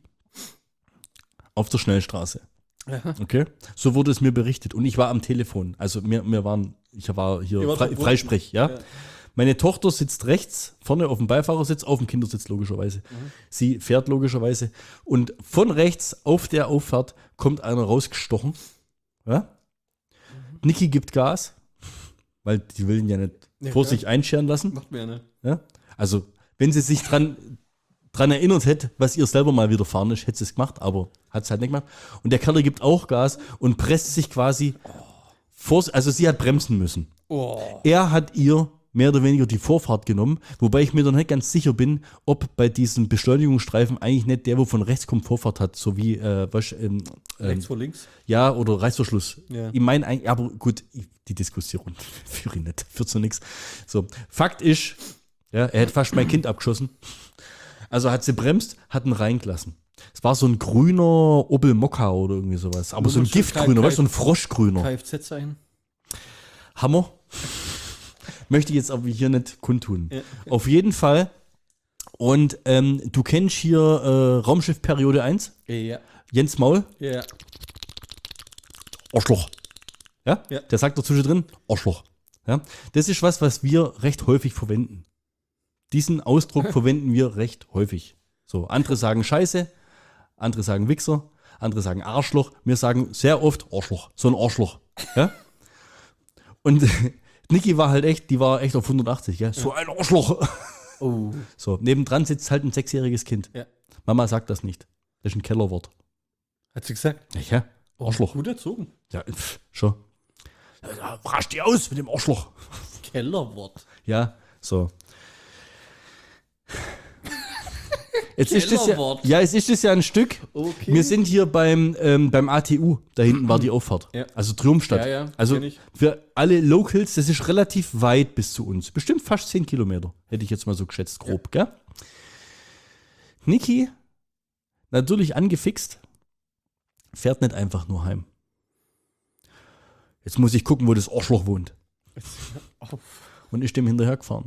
auf der Schnellstraße. Okay? So wurde es mir berichtet. Und ich war am Telefon. Also ich war hier Freisprech, ja? Meine Tochter sitzt rechts, vorne auf dem Beifahrersitz, auf dem Kindersitz logischerweise. Sie fährt logischerweise. Und von rechts auf der Auffahrt kommt einer rausgestochen. Ja? Niki gibt Gas, weil die will ihn ja nicht vor sich einscheren lassen. Macht mir nicht. Ja? Also, wenn sie sich dran erinnert hätte, was ihr selber mal widerfahren ist, hätte sie es gemacht, aber hat es halt nicht gemacht. Und der Kerl gibt auch Gas und presst sich quasi also sie hat bremsen müssen. Er hat ihr mehr oder weniger die Vorfahrt genommen, wobei ich mir dann nicht ganz sicher bin, ob bei diesen Beschleunigungsstreifen eigentlich nicht der, wo von rechts kommt, Vorfahrt hat, so wie Rechts vor links? Ja, oder Reißverschluss. Ja. Ich meine eigentlich, aber gut, die Diskussion führe ich nicht, führt zu nichts. So, Fakt ist, ja, er hätte fast mein Kind abgeschossen. Also hat sie bremst, hat ihn reingelassen. Es war so ein grüner Opel Mokka oder irgendwie sowas. Aber so ein Giftgrüner, weißt du, so ein Froschgrüner. Kfz-Zeichen. Hammer. Möchte ich jetzt aber hier nicht kundtun. Ja, okay. Auf jeden Fall. Und du kennst hier Raumschiff Periode 1? Ja. Jens Maul? Ja. Arschloch. Ja? Ja. Der sagt dazwischen drin, Arschloch. Ja? Das ist was wir recht häufig verwenden. Diesen Ausdruck verwenden wir recht häufig. So, andere sagen Scheiße, andere sagen Wichser, andere sagen Arschloch. Wir sagen sehr oft Arschloch. So ein Arschloch. Ja? Und Niki war halt echt, die war echt auf 180, ja? So ein Arschloch. Oh. So, nebendran sitzt halt ein 6-jähriges Kind. Ja. Mama sagt das nicht. Das ist ein Kellerwort. Hat sie gesagt? Ja, Arschloch. Gut erzogen. Ja, schon. Ja, rasch die aus mit dem Arschloch. Kellerwort. Ja, so. Jetzt ist das ja, es ist das ja ein Stück. Okay. Wir sind hier beim ATU. Da hinten war die Auffahrt. Ja. Also Triumphstadt. Ja, also kenn ich. für alle Locals, das ist relativ weit bis zu uns. Bestimmt fast 10 Kilometer. Hätte ich jetzt mal so geschätzt, grob, gell? Niki, natürlich angefixt, fährt nicht einfach nur heim. Jetzt muss ich gucken, wo das Arschloch wohnt. Und ist dem hinterher gefahren.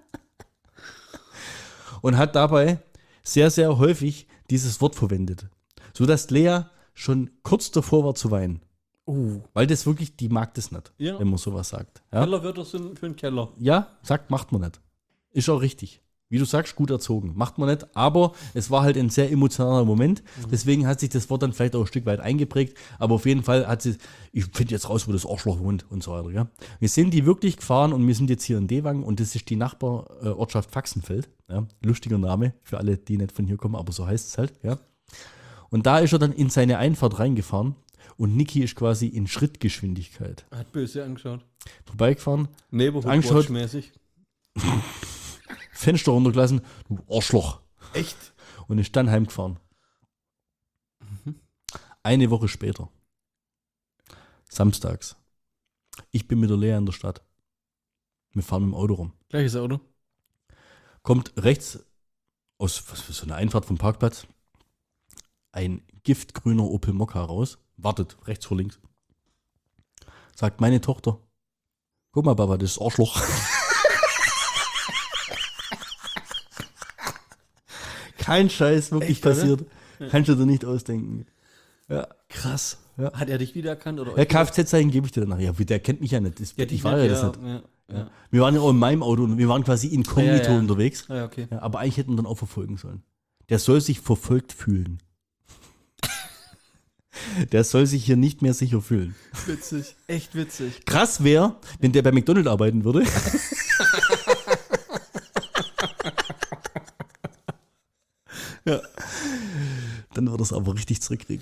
Und hat dabei sehr, sehr häufig dieses Wort verwendet. sodass Lea schon kurz davor war zu weinen. Weil das wirklich, die mag das nicht, Ja. wenn man sowas sagt. Ja, Kellerwörter sind für einen Keller. ja, sagt, macht man nicht. Ist auch richtig. Wie du sagst, gut erzogen. Macht man nicht, aber es war halt ein sehr emotionaler Moment. Deswegen hat sich das Wort dann vielleicht auch ein Stück weit eingeprägt. Aber auf jeden Fall hat sie, ich finde jetzt raus, wo das Arschloch wohnt und so weiter. Ja. Wir sind die wirklich gefahren und wir sind jetzt hier in Dewang und das ist die Nachbarortschaft Faxenfeld. Ja. Lustiger Name für alle, die nicht von hier kommen, aber so heißt es halt. Ja. Und da ist er dann in seine Einfahrt reingefahren und Niki ist quasi in Schrittgeschwindigkeit Hat böse angeschaut. vorbeigefahren, Neighborhood Angeschaut. Watch-mäßig. Fenster runtergelassen, du Arschloch. Echt? Und ist dann heimgefahren. Eine Woche später. Samstags. Ich bin mit der Lea in der Stadt. Wir fahren mit dem Auto rum. Gleiches Auto. Kommt rechts aus was für so eine Einfahrt vom Parkplatz ein giftgrüner Opel Mokka raus. Wartet, rechts vor links. Sagt meine Tochter, guck mal, Papa, das ist Arschloch. Kein Scheiß wirklich Echt, oder? passiert. Kannst du dir nicht ausdenken. Ja, krass. Ja. Hat er dich wiedererkannt? Oder Ja, Kfz-Zeichen gebe ich dir danach. Ja, der kennt mich ja nicht. Das, ich war ja das nicht. Ja. Wir waren ja auch in meinem Auto und wir waren quasi inkognito Ja. unterwegs. Ja, okay. Ja, aber eigentlich hätten wir dann auch verfolgen sollen. Der soll sich verfolgt fühlen. Der soll sich hier nicht mehr sicher fühlen. Witzig. Echt witzig. Krass wäre, wenn der bei McDonald's arbeiten würde. Ja. Dann würde er es aber richtig zurückkriegen.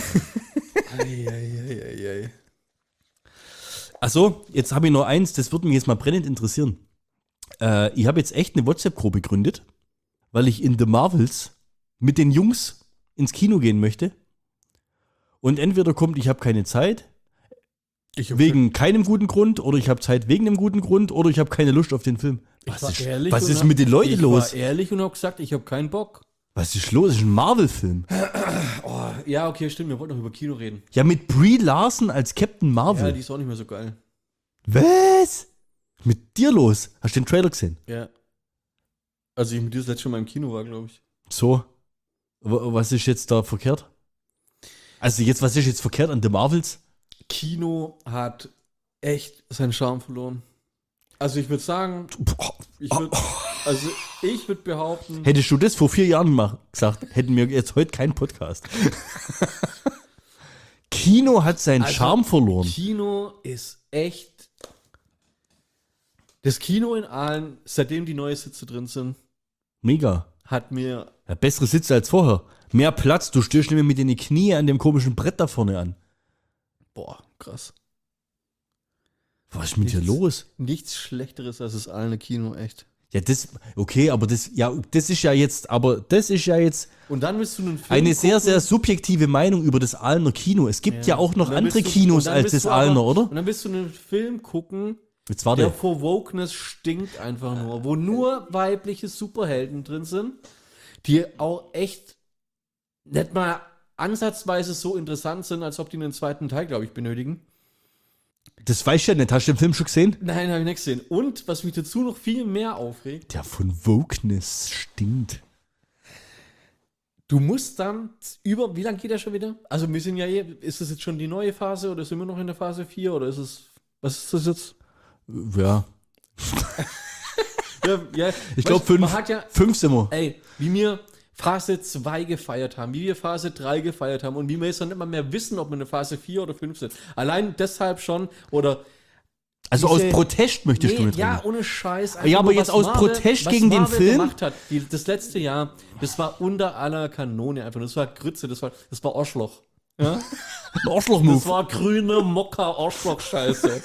Eieieiei. Achso, jetzt habe ich noch eins, das würde mich jetzt mal brennend interessieren. Ich habe jetzt echt eine WhatsApp-Gruppe gegründet, weil ich in The Marvels mit den Jungs ins Kino gehen möchte. Und entweder kommt, ich habe keine Zeit, wegen keinem guten Grund, oder ich habe Zeit wegen einem guten Grund, oder ich habe keine Lust auf den Film. Was ist mit den Leuten los? Ich war ehrlich und habe gesagt, ich habe keinen Bock. Was ist los? Das ist ein Marvel-Film. Oh, ja, okay, stimmt. Wir wollten noch über Kino reden. Ja, mit Brie Larson als Captain Marvel. Ja, die ist auch nicht mehr so geil. Was? Mit dir los? Hast du den Trailer gesehen? Ja. Also ich mit dir das letzte Mal im Kino war, glaube ich. So. Was ist jetzt da verkehrt? Also jetzt, was ist jetzt verkehrt an The Marvels? Kino hat echt seinen Charme verloren. Also ich würde sagen, ich würde behaupten, Hättest du das vor 4 Jahren gesagt, hätten wir jetzt heute keinen Podcast. Kino hat seinen Charme verloren. Kino ist echt. Das Kino in Aalen, seitdem die neuen Sitze drin sind, Mega. hat mir. Ja, bessere Sitze als vorher. Mehr Platz, du stehst nicht mehr mit den Knie an dem komischen Brett da vorne an. Boah, krass. Was ist mit dir los? Nichts Schlechteres als das Aalener Kino, echt. Ja, das, okay, aber das ist ja jetzt Und dann willst du einen Film eine sehr, gucken, sehr subjektive Meinung über das Aalener Kino. Es gibt ja auch noch und dann andere willst du- Kinos und dann als willst das du aber- Aalener, oder? Und dann willst du einen Film gucken, Jetzt der warte. vor Wokeness stinkt einfach nur, wo nur weibliche Superhelden drin sind, die auch echt nicht mal ansatzweise so interessant sind, als ob die einen zweiten Teil, glaube ich, benötigen. Das weißt du ja nicht. Hast du den Film schon gesehen? Nein, habe ich nicht gesehen. Und was mich dazu noch viel mehr aufregt, Der von Wokeness stinkt. du musst dann wie lange geht der schon wieder? Also wir sind ja ist das jetzt schon die neue Phase oder sind wir noch in der Phase 4 oder ist es, was ist das jetzt? Ja. Ja, Ich glaube, weißt, man 5. hat ja, 5 sind wir. ey, wie wir Phase 2 gefeiert haben, wie wir Phase 3 gefeiert haben und wie wir jetzt noch nicht mal mehr wissen, ob wir eine Phase 4 oder 5 sind. Allein deshalb schon, oder Also diese- aus Protest möchtest du mit ja, drin. ohne Scheiß. einfach Ja, aber nur, jetzt was aus Protest was gegen den Marvel Film? gemacht hat, das letzte Jahr, das war unter aller Kanone einfach. Das war Grütze, das war Arschloch. Ja? Ein Das Arschloch-Move. war grüne Mokka-Arschloch-Scheiße.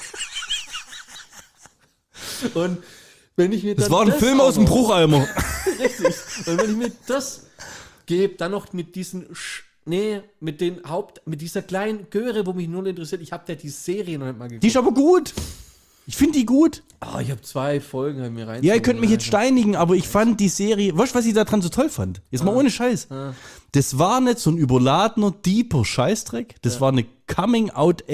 Und wenn ich mir Das dann war ein Film auch aus dem noch- Brucheimer. Richtig. Und wenn ich mir das gebe, dann noch mit diesen mit dieser kleinen Göre, wo mich null interessiert, ich habe ja die Serie noch nicht mal geguckt. Die ist aber gut. Ich finde die gut. Ich habe 2 Folgen hab ich mir rein. Ja, ihr könnt mich jetzt steinigen, aber ich fand die Serie, weißt du, was ich daran so toll fand? Jetzt mal ohne Scheiß. Das war nicht so ein überladener, deeper Scheißdreck. Das war eine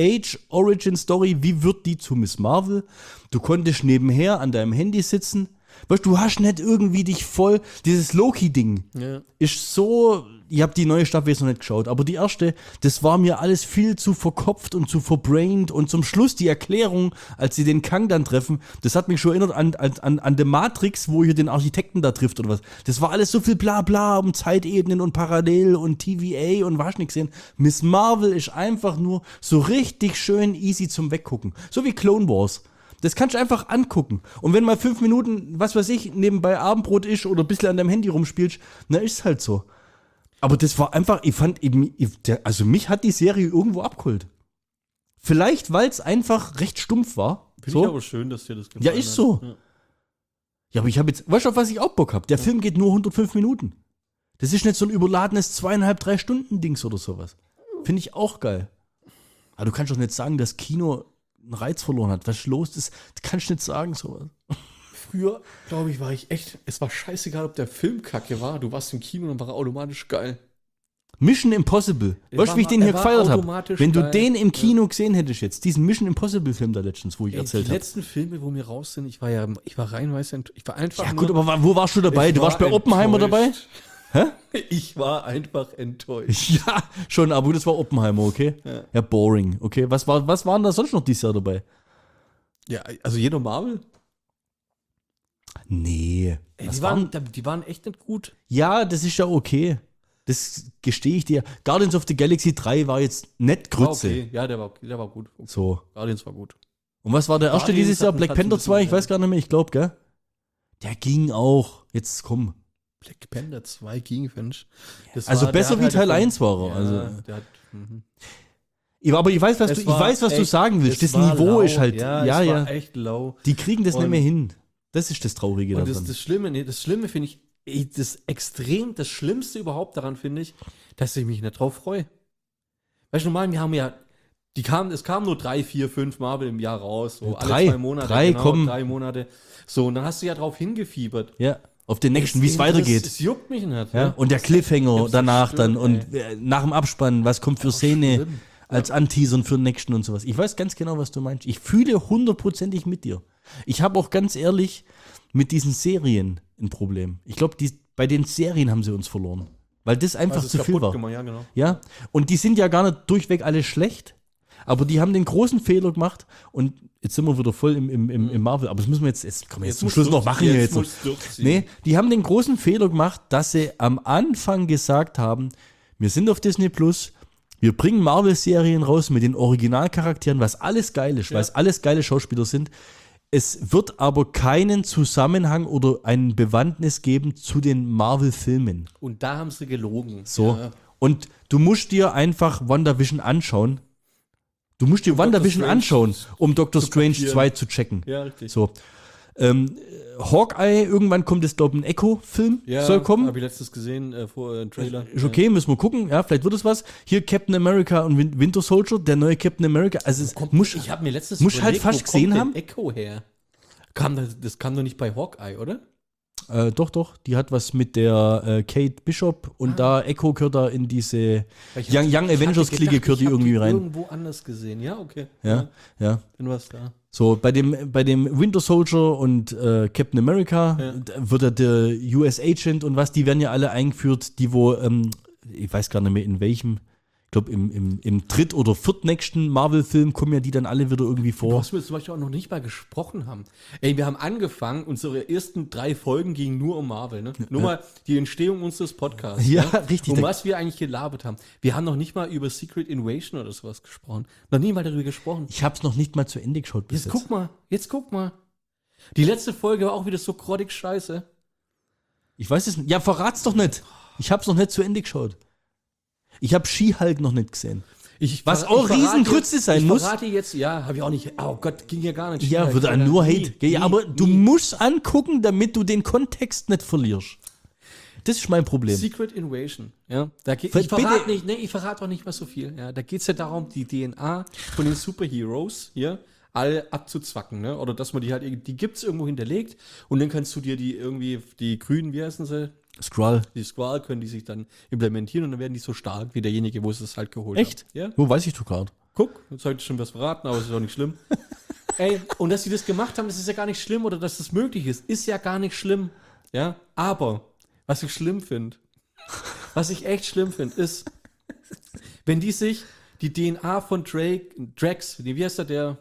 Coming-out-Age-Origin-Story. Wie wird die zu Miss Marvel? Du konntest nebenher an deinem Handy sitzen, Weißt du, hast nicht irgendwie dich voll, dieses Loki-Ding Ja. ist so, ich habe die neue Staffel jetzt noch nicht geschaut, aber die erste, das war mir alles viel zu verkopft und zu verbrained und zum Schluss die Erklärung, als sie den Kang dann treffen, das hat mich schon erinnert an The Matrix, wo ihr den Architekten da trifft oder was. Das war alles so viel Blabla um Zeitebenen und Parallel und TVA und was nicht gesehen. Miss Marvel ist einfach nur so richtig schön easy zum Weggucken. So wie Clone Wars. Das kannst du einfach angucken. Und wenn mal 5 Minuten, was weiß ich, nebenbei Abendbrot ist oder ein bisschen an deinem Handy rumspielst, na ist es halt so. Aber das war einfach, ich fand eben, also mich hat die Serie irgendwo abgeholt. Vielleicht, weil es einfach recht stumpf war. Finde ich aber schön, dass dir das gefallen Ja, ist so. Ja. Ja, aber ich habe jetzt, weißt du, auf was ich auch Bock habe? Der Film geht nur 105 Minuten. Das ist nicht so ein überladenes 2,5-3 Stunden Dings oder sowas. Finde ich auch geil. Aber du kannst doch nicht sagen, dass Kino einen Reiz verloren hat. Was los ist, das kannst du nicht sagen, sowas. Früher, glaube ich, war ich echt, es war scheißegal, ob der Film kacke war. Du warst im Kino und dann war er automatisch geil. Mission Impossible. Weißt du, wie ich den er hier war gefeiert habe? automatisch Wenn du geil. den im Kino gesehen hättest jetzt, diesen Mission Impossible Film da letztens, wo ich Ey, die erzählt habe. letzten Filme, wo wir raus sind, ich war reihenweise ich war einfach Ja nur, gut, aber wo warst du dabei? ich Du warst war bei Oppenheimer dabei? enttäuscht. Ich war einfach enttäuscht. Ja, schon, aber das war Oppenheimer, okay? Ja, boring, okay. Was waren da sonst noch dieses Jahr dabei? Ja, also jeder Marvel, Nee. ey, Was die waren echt nicht gut. Ja, das ist ja okay. Das gestehe ich dir. Guardians of the Galaxy 3 war jetzt nicht War Grütze. okay. Ja, der war gut. So. Guardians war gut. Und was war der erste Guardians dieses Jahr? hat Black ein Panther bisschen 2? Ich weiß gar nicht mehr, ich glaube, gell? Der ging auch. Jetzt komm. Black Panther 2 ging, finde ich. Also besser wie Teil 1 war er. Ja, Also. der hat, Aber ich weiß, was Es du war echt, sagen willst. es Das war Niveau lau. ist halt. Ja, Ja, es ja. war echt low. Die kriegen das nicht Und- mehr hin. Das ist das Traurige Und daran. das Schlimme finde ich, das Schlimmste überhaupt daran finde ich, dass ich mich nicht drauf freue. Weißt du, normal, wir haben ja, es kamen nur 3, 4, 5 Marvel im Jahr raus, so alle 2 Monate, kommen. 3 Monate. So, und dann hast du ja drauf hingefiebert. Ja, auf den nächsten, wie es weitergeht. Es juckt mich nicht. Ja? Und der Cliffhanger hab's danach zerstört, dann und nach dem Abspann, was kommt für Szene schlimm. als Anteasern für den nächsten und sowas. Ich weiß ganz genau, was du meinst. Ich fühle hundertprozentig mit dir. Ich habe auch ganz ehrlich mit diesen Serien ein Problem. Ich glaube, bei den Serien haben sie uns verloren. Weil das einfach Also es zu viel kaputt war. gemacht, ja, genau. Ja, und die sind ja gar nicht durchweg alle schlecht, aber die haben den großen Fehler gemacht und jetzt sind wir wieder voll im Marvel, aber das müssen wir jetzt kommen wir jetzt zum musst Schluss du noch machen hier jetzt. musst du durchziehen. Nee, die haben den großen Fehler gemacht, dass sie am Anfang gesagt haben, wir sind auf Disney Plus, wir bringen Marvel-Serien raus mit den Originalcharakteren, was alles geil ist, weil es alles geile Schauspieler sind. Es wird aber keinen Zusammenhang oder eine Bewandtnis geben zu den Marvel-Filmen. Und da haben sie gelogen. So. Ja. Und du musst dir einfach WandaVision anschauen. Du musst dir WandaVision Strange anschauen, um Doctor zu Strange kapieren. 2 zu checken. Ja, richtig. So. Hawkeye, irgendwann kommt jetzt, glaube ich, ein Echo-Film, Ja, soll kommen. habe ich letztens gesehen, vor Trailer. Ist okay, müssen wir gucken. Ja, vielleicht wird es was. Hier Captain America und Winter Soldier, der neue Captain America. Also es muss, Ich habe mir letztens muss halt fast wo gesehen kommt haben. denn Echo her? Das kam doch nicht bei Hawkeye, oder? doch, die hat was mit der Kate Bishop und da Echo gehört da in diese Ich Young hatte Avengers-Clique gedacht, gehört die ich hab irgendwie rein. Irgendwo anders gesehen, ja, okay. Ja. Dann war's da. So, bei dem Winter Soldier und Captain America da wird ja der US Agent und was, die werden ja alle eingeführt, die wo, ich weiß gar nicht mehr in welchem, ich glaube im dritt- oder viertnächsten Marvel-Film kommen ja die dann alle wieder irgendwie vor. Was wir zum Beispiel auch noch nicht mal gesprochen haben. Ey, wir haben angefangen, unsere ersten 3 Folgen gingen nur um Marvel, ne? Nur mal die Entstehung unseres Podcasts. Ja, ne? richtig. Um was wir eigentlich gelabert haben. Wir haben noch nicht mal über Secret Invasion oder sowas gesprochen. Noch nie mal darüber gesprochen. Ich hab's noch nicht mal zu Ende geschaut bis Jetzt guck mal. Die letzte Folge war auch wieder so grottig scheiße. Ich weiß es nicht. Ja, verrat's doch nicht. Ich hab's noch nicht zu Ende geschaut. Ich hab She-Hulk noch nicht gesehen. Was auch Riesengrütze sein muss. Ich verrate jetzt, ja, habe ich auch nicht. Oh Gott, ging ja gar nicht. Ja, She-Hulk, würde Alter. nur Nie, Hate. Ja, nie, aber du nie. musst angucken, damit du den Kontext nicht verlierst. Das ist mein Problem. Secret Invasion, ja. Ich Bitte. verrate nicht, ne, ich verrate auch nicht mal so viel. Ja, da geht es ja darum, die DNA von den Superheroes hier alle abzuzwacken, ne? Oder dass man die halt, die gibt es irgendwo hinterlegt und dann kannst du dir die irgendwie, die Grünen, wie heißen sie? Skrull. Die Skrull können die sich dann implementieren und dann werden die so stark wie derjenige, wo es das halt geholt Echt? hat. Ja. Wo weiß ich doch gerade. Guck, jetzt habe ich schon was verraten, aber es ist auch nicht schlimm. Ey, und dass sie das gemacht haben, das ist ja gar nicht schlimm oder dass das möglich ist ja gar nicht schlimm. Ja, aber was ich schlimm finde, was ich echt schlimm finde, ist, wenn die sich die DNA von Drax, wie heißt der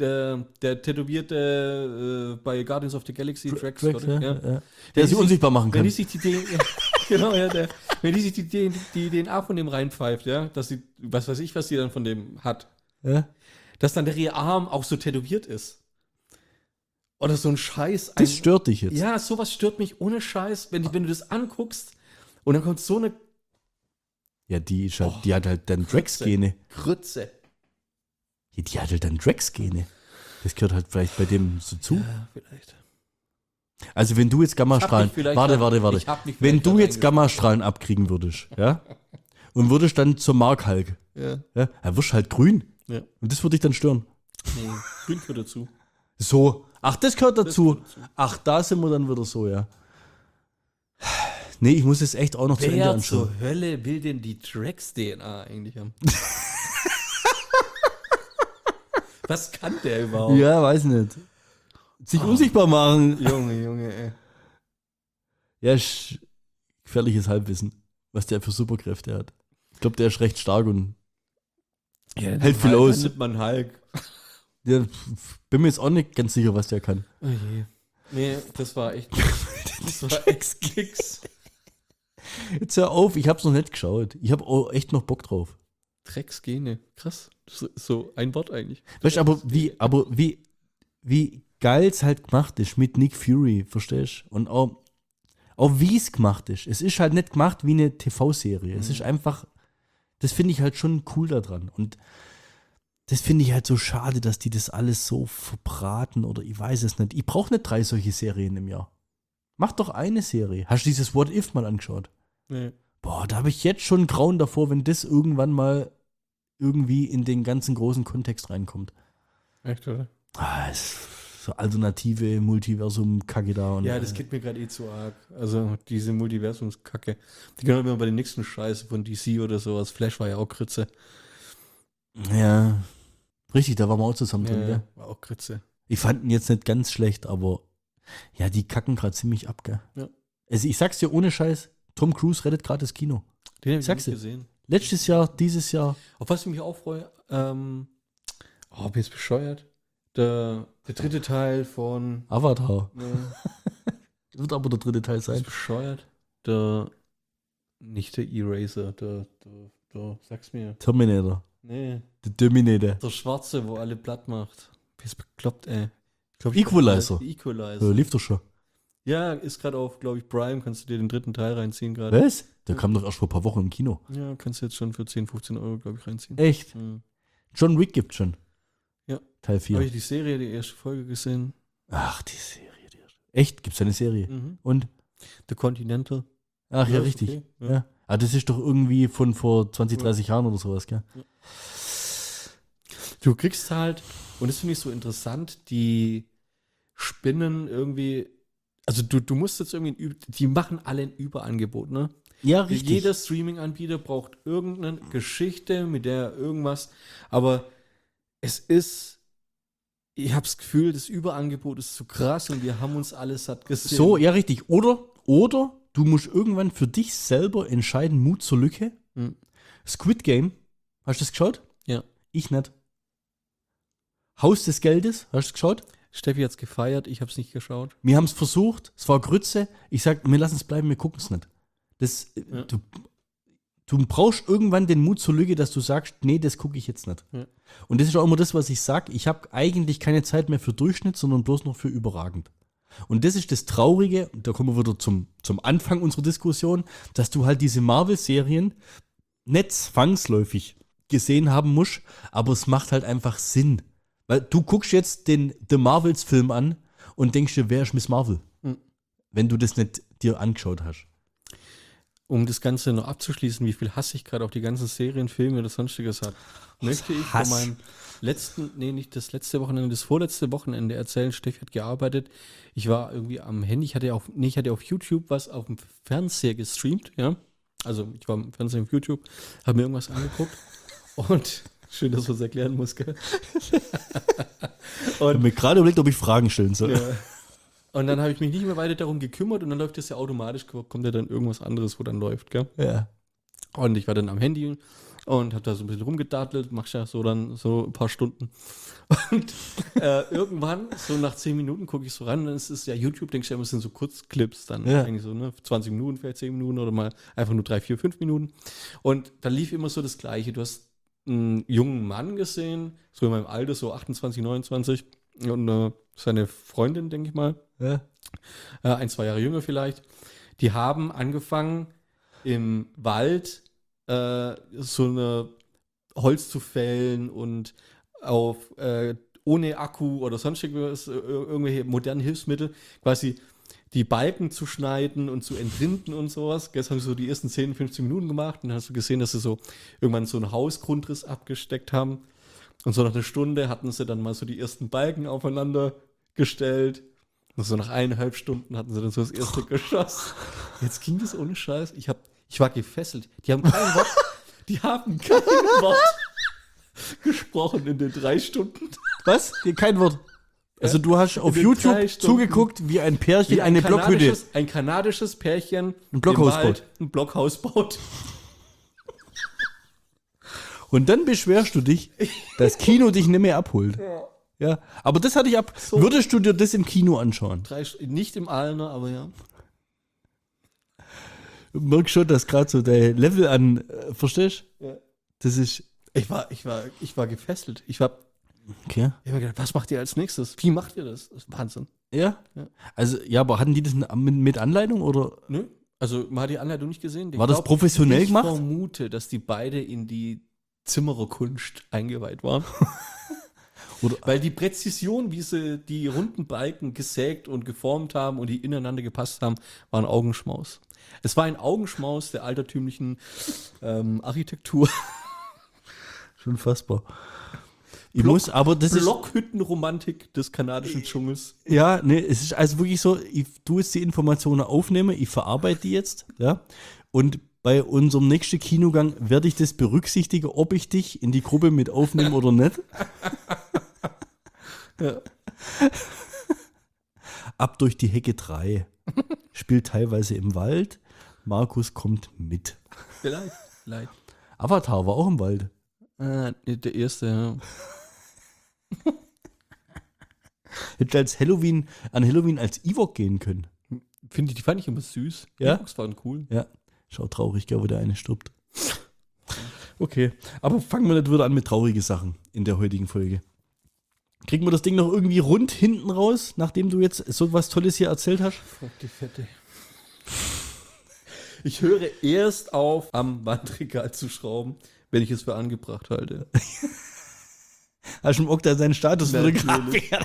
tätowierte bei Guardians of the Galaxy, Drax, oder? Ja. Der sie unsichtbar machen Wenn kann. die sich die DNA, genau, ja, wenn die sich die DNA von dem reinpfeift, ja, dass sie, was weiß ich, was die dann von dem hat, Ja? dass dann der Arm auch so tätowiert ist. Oder so ein Scheiß. Das stört dich jetzt. Ja, sowas stört mich ohne Scheiß, wenn du das anguckst und dann kommt so eine Ja, die hat halt dann Drax-Gene. Grütze. Ja, die hat halt dann Drax-Gene. Das gehört halt vielleicht bei dem so zu. Ja, vielleicht. Also wenn du jetzt Gammastrahlen, warte. Wenn du jetzt Gammastrahlen abkriegen würdest, ja, und würdest dann zum Mark Hulk, Ja. ja, dann wirst du halt grün. Ja. Und das würde dich dann stören. Nee, grün gehört dazu. So, ach, das gehört dazu. gehört dazu. Ach, da sind wir dann wieder so, ja. Nee, ich muss es echt auch noch zu Ende Wer anschauen. zur Hölle will denn die Drax-DNA eigentlich haben? Was kann der überhaupt? Ja, weiß nicht. Sich unsichtbar machen. Junge, ey. Ja, gefährliches Halbwissen, was der für Superkräfte hat. Ich glaube, der ist recht stark und hält viel aus. Dann nimmt man Hulk. Ja, bin mir jetzt auch nicht ganz sicher, was der kann. Oh je. Nee, das war echt Kicks. Jetzt hör auf, ich hab's noch nicht geschaut. Ich habe auch echt noch Bock drauf. Drecksgene. Krass. So ein Wort eigentlich. Weißt du, aber wie geil es halt gemacht ist mit Nick Fury, verstehst du? Und auch wie es gemacht ist. Es ist halt nicht gemacht wie eine TV-Serie. Es ist einfach, das finde ich halt schon cool daran. Und das finde ich halt so schade, dass die das alles so verbraten oder ich weiß es nicht. Ich brauche nicht 3 solche Serien im Jahr. Mach doch eine Serie. Hast du dieses What If mal angeschaut? Nee. Boah, da habe ich jetzt schon Grauen davor, wenn das irgendwann mal irgendwie in den ganzen großen Kontext reinkommt. Echt, oder? So alternative Multiversum-Kacke da. Und Ja, das geht mir gerade zu arg. Also diese Multiversumskacke. Die können wir bei den nächsten Scheiße von DC oder sowas. Flash war ja auch Kritze. Ja, richtig, da waren wir auch zusammen drin, gell? War auch Kritze. Ich fand ihn jetzt nicht ganz schlecht, aber ja, die kacken gerade ziemlich ab, gell? Ja. Also ich sag's dir ohne Scheiß, Tom Cruise rettet gerade das Kino. Den habe ich Sag's nicht dir. gesehen. Letztes Jahr, dieses Jahr. Auf was ich mich auch freue, bin jetzt bescheuert. Der 3. Teil von Avatar. äh, Wird aber der 3. Teil ist sein. bescheuert. Nicht der Eraser, sag's mir. Terminator. Nee, Der Terminator. der Schwarze, wo alle platt macht. Ist bekloppt, ey. Equalizer. Equalizer. Ja, lief doch schon. Ja, ist gerade auf, glaube ich, Prime. Kannst du dir den 3. Teil reinziehen gerade. Was? Der kam doch erst vor ein paar Wochen im Kino. Ja, kannst du jetzt schon für 10, 15 Euro, glaube ich, reinziehen. Echt? Hm. John Wick gibt schon. Ja. Teil Habe 4. ich die Serie, die erste Folge gesehen. Ach, die Serie. Echt? Gibt's eine Serie? Mhm. Und? The Continental. Ach ja, ist richtig. okay. Ja. Ah, das ist doch irgendwie von vor 20, 30 Jahren oder sowas, gell? Du kriegst halt, und das finde ich so interessant, die spinnen irgendwie, also du musst jetzt irgendwie, die machen alle ein Überangebot, ne? Ja, richtig. Jeder Streaming-Anbieter braucht irgendeine Geschichte, mit der irgendwas, aber es ist, ich habe das Gefühl, das Überangebot ist zu krass und wir haben uns alles satt gesehen. So, ja, richtig. Oder du musst irgendwann für dich selber entscheiden, Mut zur Lücke. Hm. Squid Game, hast du das geschaut? Ja. Ich nicht. Haus des Geldes, hast du es geschaut? Steffi hat es gefeiert, ich habe es nicht geschaut. Wir haben es versucht, es war Grütze. Ich sag, wir lassen es bleiben, wir gucken es nicht. Ja. Du brauchst irgendwann den Mut zur Lücke, dass du sagst, nee, das gucke ich jetzt nicht. Ja. Und das ist auch immer das, was ich sage. Ich habe eigentlich keine Zeit mehr für Durchschnitt, sondern bloß noch für überragend. Und das ist das Traurige, und da kommen wir wieder zum Anfang unserer Diskussion, dass du halt diese Marvel-Serien nicht zwangsläufig gesehen haben musst, aber es macht halt einfach Sinn. Weil du guckst jetzt den The Marvels-Film an und denkst dir, wer ist Miss Marvel? Mhm. Wenn du das nicht dir angeschaut hast. Um das Ganze noch abzuschließen, wie viel Hass ich gerade auf die ganzen Serien, Filme oder sonstiges hat, möchte ich Hass? von meinem nicht das letzte Wochenende, das vorletzte Wochenende erzählen. Steffi hat gearbeitet. Ich war irgendwie am Handy, ich hatte auf YouTube was auf dem Fernseher gestreamt, ja. Also ich war im Fernseher auf YouTube, habe mir irgendwas angeguckt und Schön, dass man es erklären muss, gell? Ich habe mir gerade überlegt, ob ich Fragen stellen soll. Ja. Und dann habe ich mich nicht mehr weiter darum gekümmert und dann läuft das ja automatisch, kommt ja dann irgendwas anderes, wo dann läuft, gell? Ja. Und ich war dann am Handy und habe da so ein bisschen rumgedattelt, machst ja so dann so ein paar Stunden. Und irgendwann, so nach 10 Minuten, gucke ich so ran, dann ist es ja YouTube, denkst du ja immer, es sind so Kurzclips, dann Ja. eigentlich so, ne, 20 Minuten, vielleicht 10 Minuten oder mal einfach nur 3, 4, 5 Minuten. Und da lief immer so das Gleiche. Du hast einen jungen Mann gesehen, so in meinem Alter, so 28, 29, und seine Freundin, denke ich mal, Ja. 1, 2 Jahre jünger vielleicht, die haben angefangen, im Wald so eine Holz zu fällen und auf ohne Akku oder sonstiges, irgendwelche modernen Hilfsmittel, quasi die Balken zu schneiden und zu entrinden und sowas. Das haben sie so die ersten 10, 15 Minuten gemacht und dann hast du gesehen, dass sie so irgendwann so einen Hausgrundriss abgesteckt haben. Und so nach einer Stunde hatten sie dann mal so die ersten Balken aufeinander gestellt. Und so nach 1,5 Stunden hatten sie dann so das erste Geschoss. Jetzt ging das ohne Scheiß. Ich war gefesselt. Die haben kein Wort gesprochen in den 3 Stunden. Was? Kein Wort. Also du hast auf den YouTube 3 Stunden. zugeguckt, wie ein Pärchen Wie eine Blockhütte. Ein kanadisches Pärchen Ein Blockhaus im Wald ein Blockhaus baut. Und dann beschwerst du dich, dass Kino dich nicht mehr abholt. Ja. Aber das hatte ich ab. So. Würdest du dir das im Kino anschauen? Nicht im Alner, aber ja. Du merkst schon, dass gerade so der Level an, verstehst du? Ja. Das ist. Ich war gefesselt. Ich habe Okay. mir gedacht, was macht ihr als nächstes? Wie macht ihr das? Das ist Wahnsinn. Ja? Ja. Also, ja, aber hatten die das mit Anleitung oder? Nö? Also, man hat die Anleitung nicht gesehen. Ich War das professionell gemacht? Ich vermute, dass die beide in die Zimmererkunst eingeweiht waren. Oder- Weil die Präzision, wie sie die runden Balken gesägt und geformt haben und die ineinander gepasst haben, war ein Augenschmaus. Es war ein Augenschmaus der altertümlichen Architektur. Schon fassbar. Ich muss, aber das ist. Blockhüttenromantik des kanadischen Dschungels. Ja, ne, es ist also wirklich so, ich tue jetzt die Informationen aufnehmen, ich verarbeite die jetzt, ja. Und bei unserem nächsten Kinogang werde ich das berücksichtigen, ob ich dich in die Gruppe mit aufnehme oder nicht. Ja. Ab durch die Hecke 3. Spielt teilweise im Wald. Markus kommt mit. Vielleicht. Avatar war auch im Wald. Der erste, ja. Hätte an Halloween als Ewok gehen können. Die fand ich immer süß. Ja? Die Ewoks waren cool. Ja, schau traurig, gell, wo der eine stirbt. Okay, aber fangen wir nicht wieder an mit traurigen Sachen in der heutigen Folge. Kriegen wir das Ding noch irgendwie rund hinten raus, nachdem du jetzt so was Tolles hier erzählt hast? Fuck die Fette. Ich höre erst auf, am Wandregal zu schrauben, wenn ich es für angebracht halte. Hast du im Okta seinen Status Natürlich. fotografiert?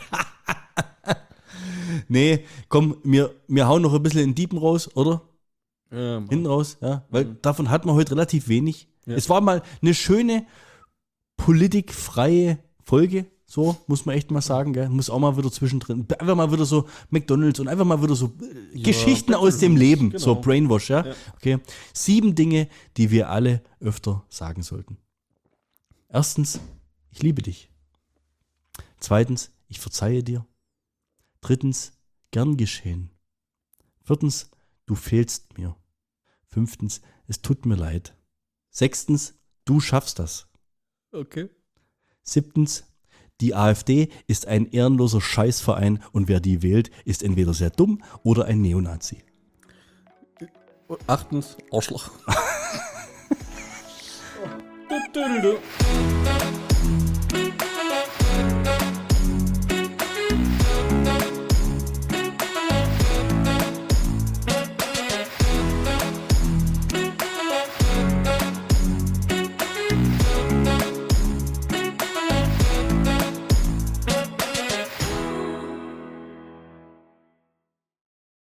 Nee, komm, wir hauen noch ein bisschen in Diepen raus, oder? Ja, Mann. Hinten raus, ja. Weil davon hat man heute relativ wenig. Ja. Es war mal eine schöne, politikfreie Folge. So, muss man echt mal sagen, gell? Muss auch mal wieder zwischendrin. Einfach mal wieder so McDonalds und einfach mal wieder so Geschichten aus dem Leben. genau. So Brainwash, ja? Ja. Okay. 7 Dinge, die wir alle öfter sagen sollten. Erstens, ich liebe dich. Zweitens, ich verzeihe dir. Drittens, gern geschehen. Viertens, du fehlst mir. Fünftens, es tut mir leid. Sechstens, du schaffst das. Okay. Siebtens, die AfD ist ein ehrenloser Scheißverein und wer die wählt, ist entweder sehr dumm oder ein Neonazi. Und 8. Arschloch.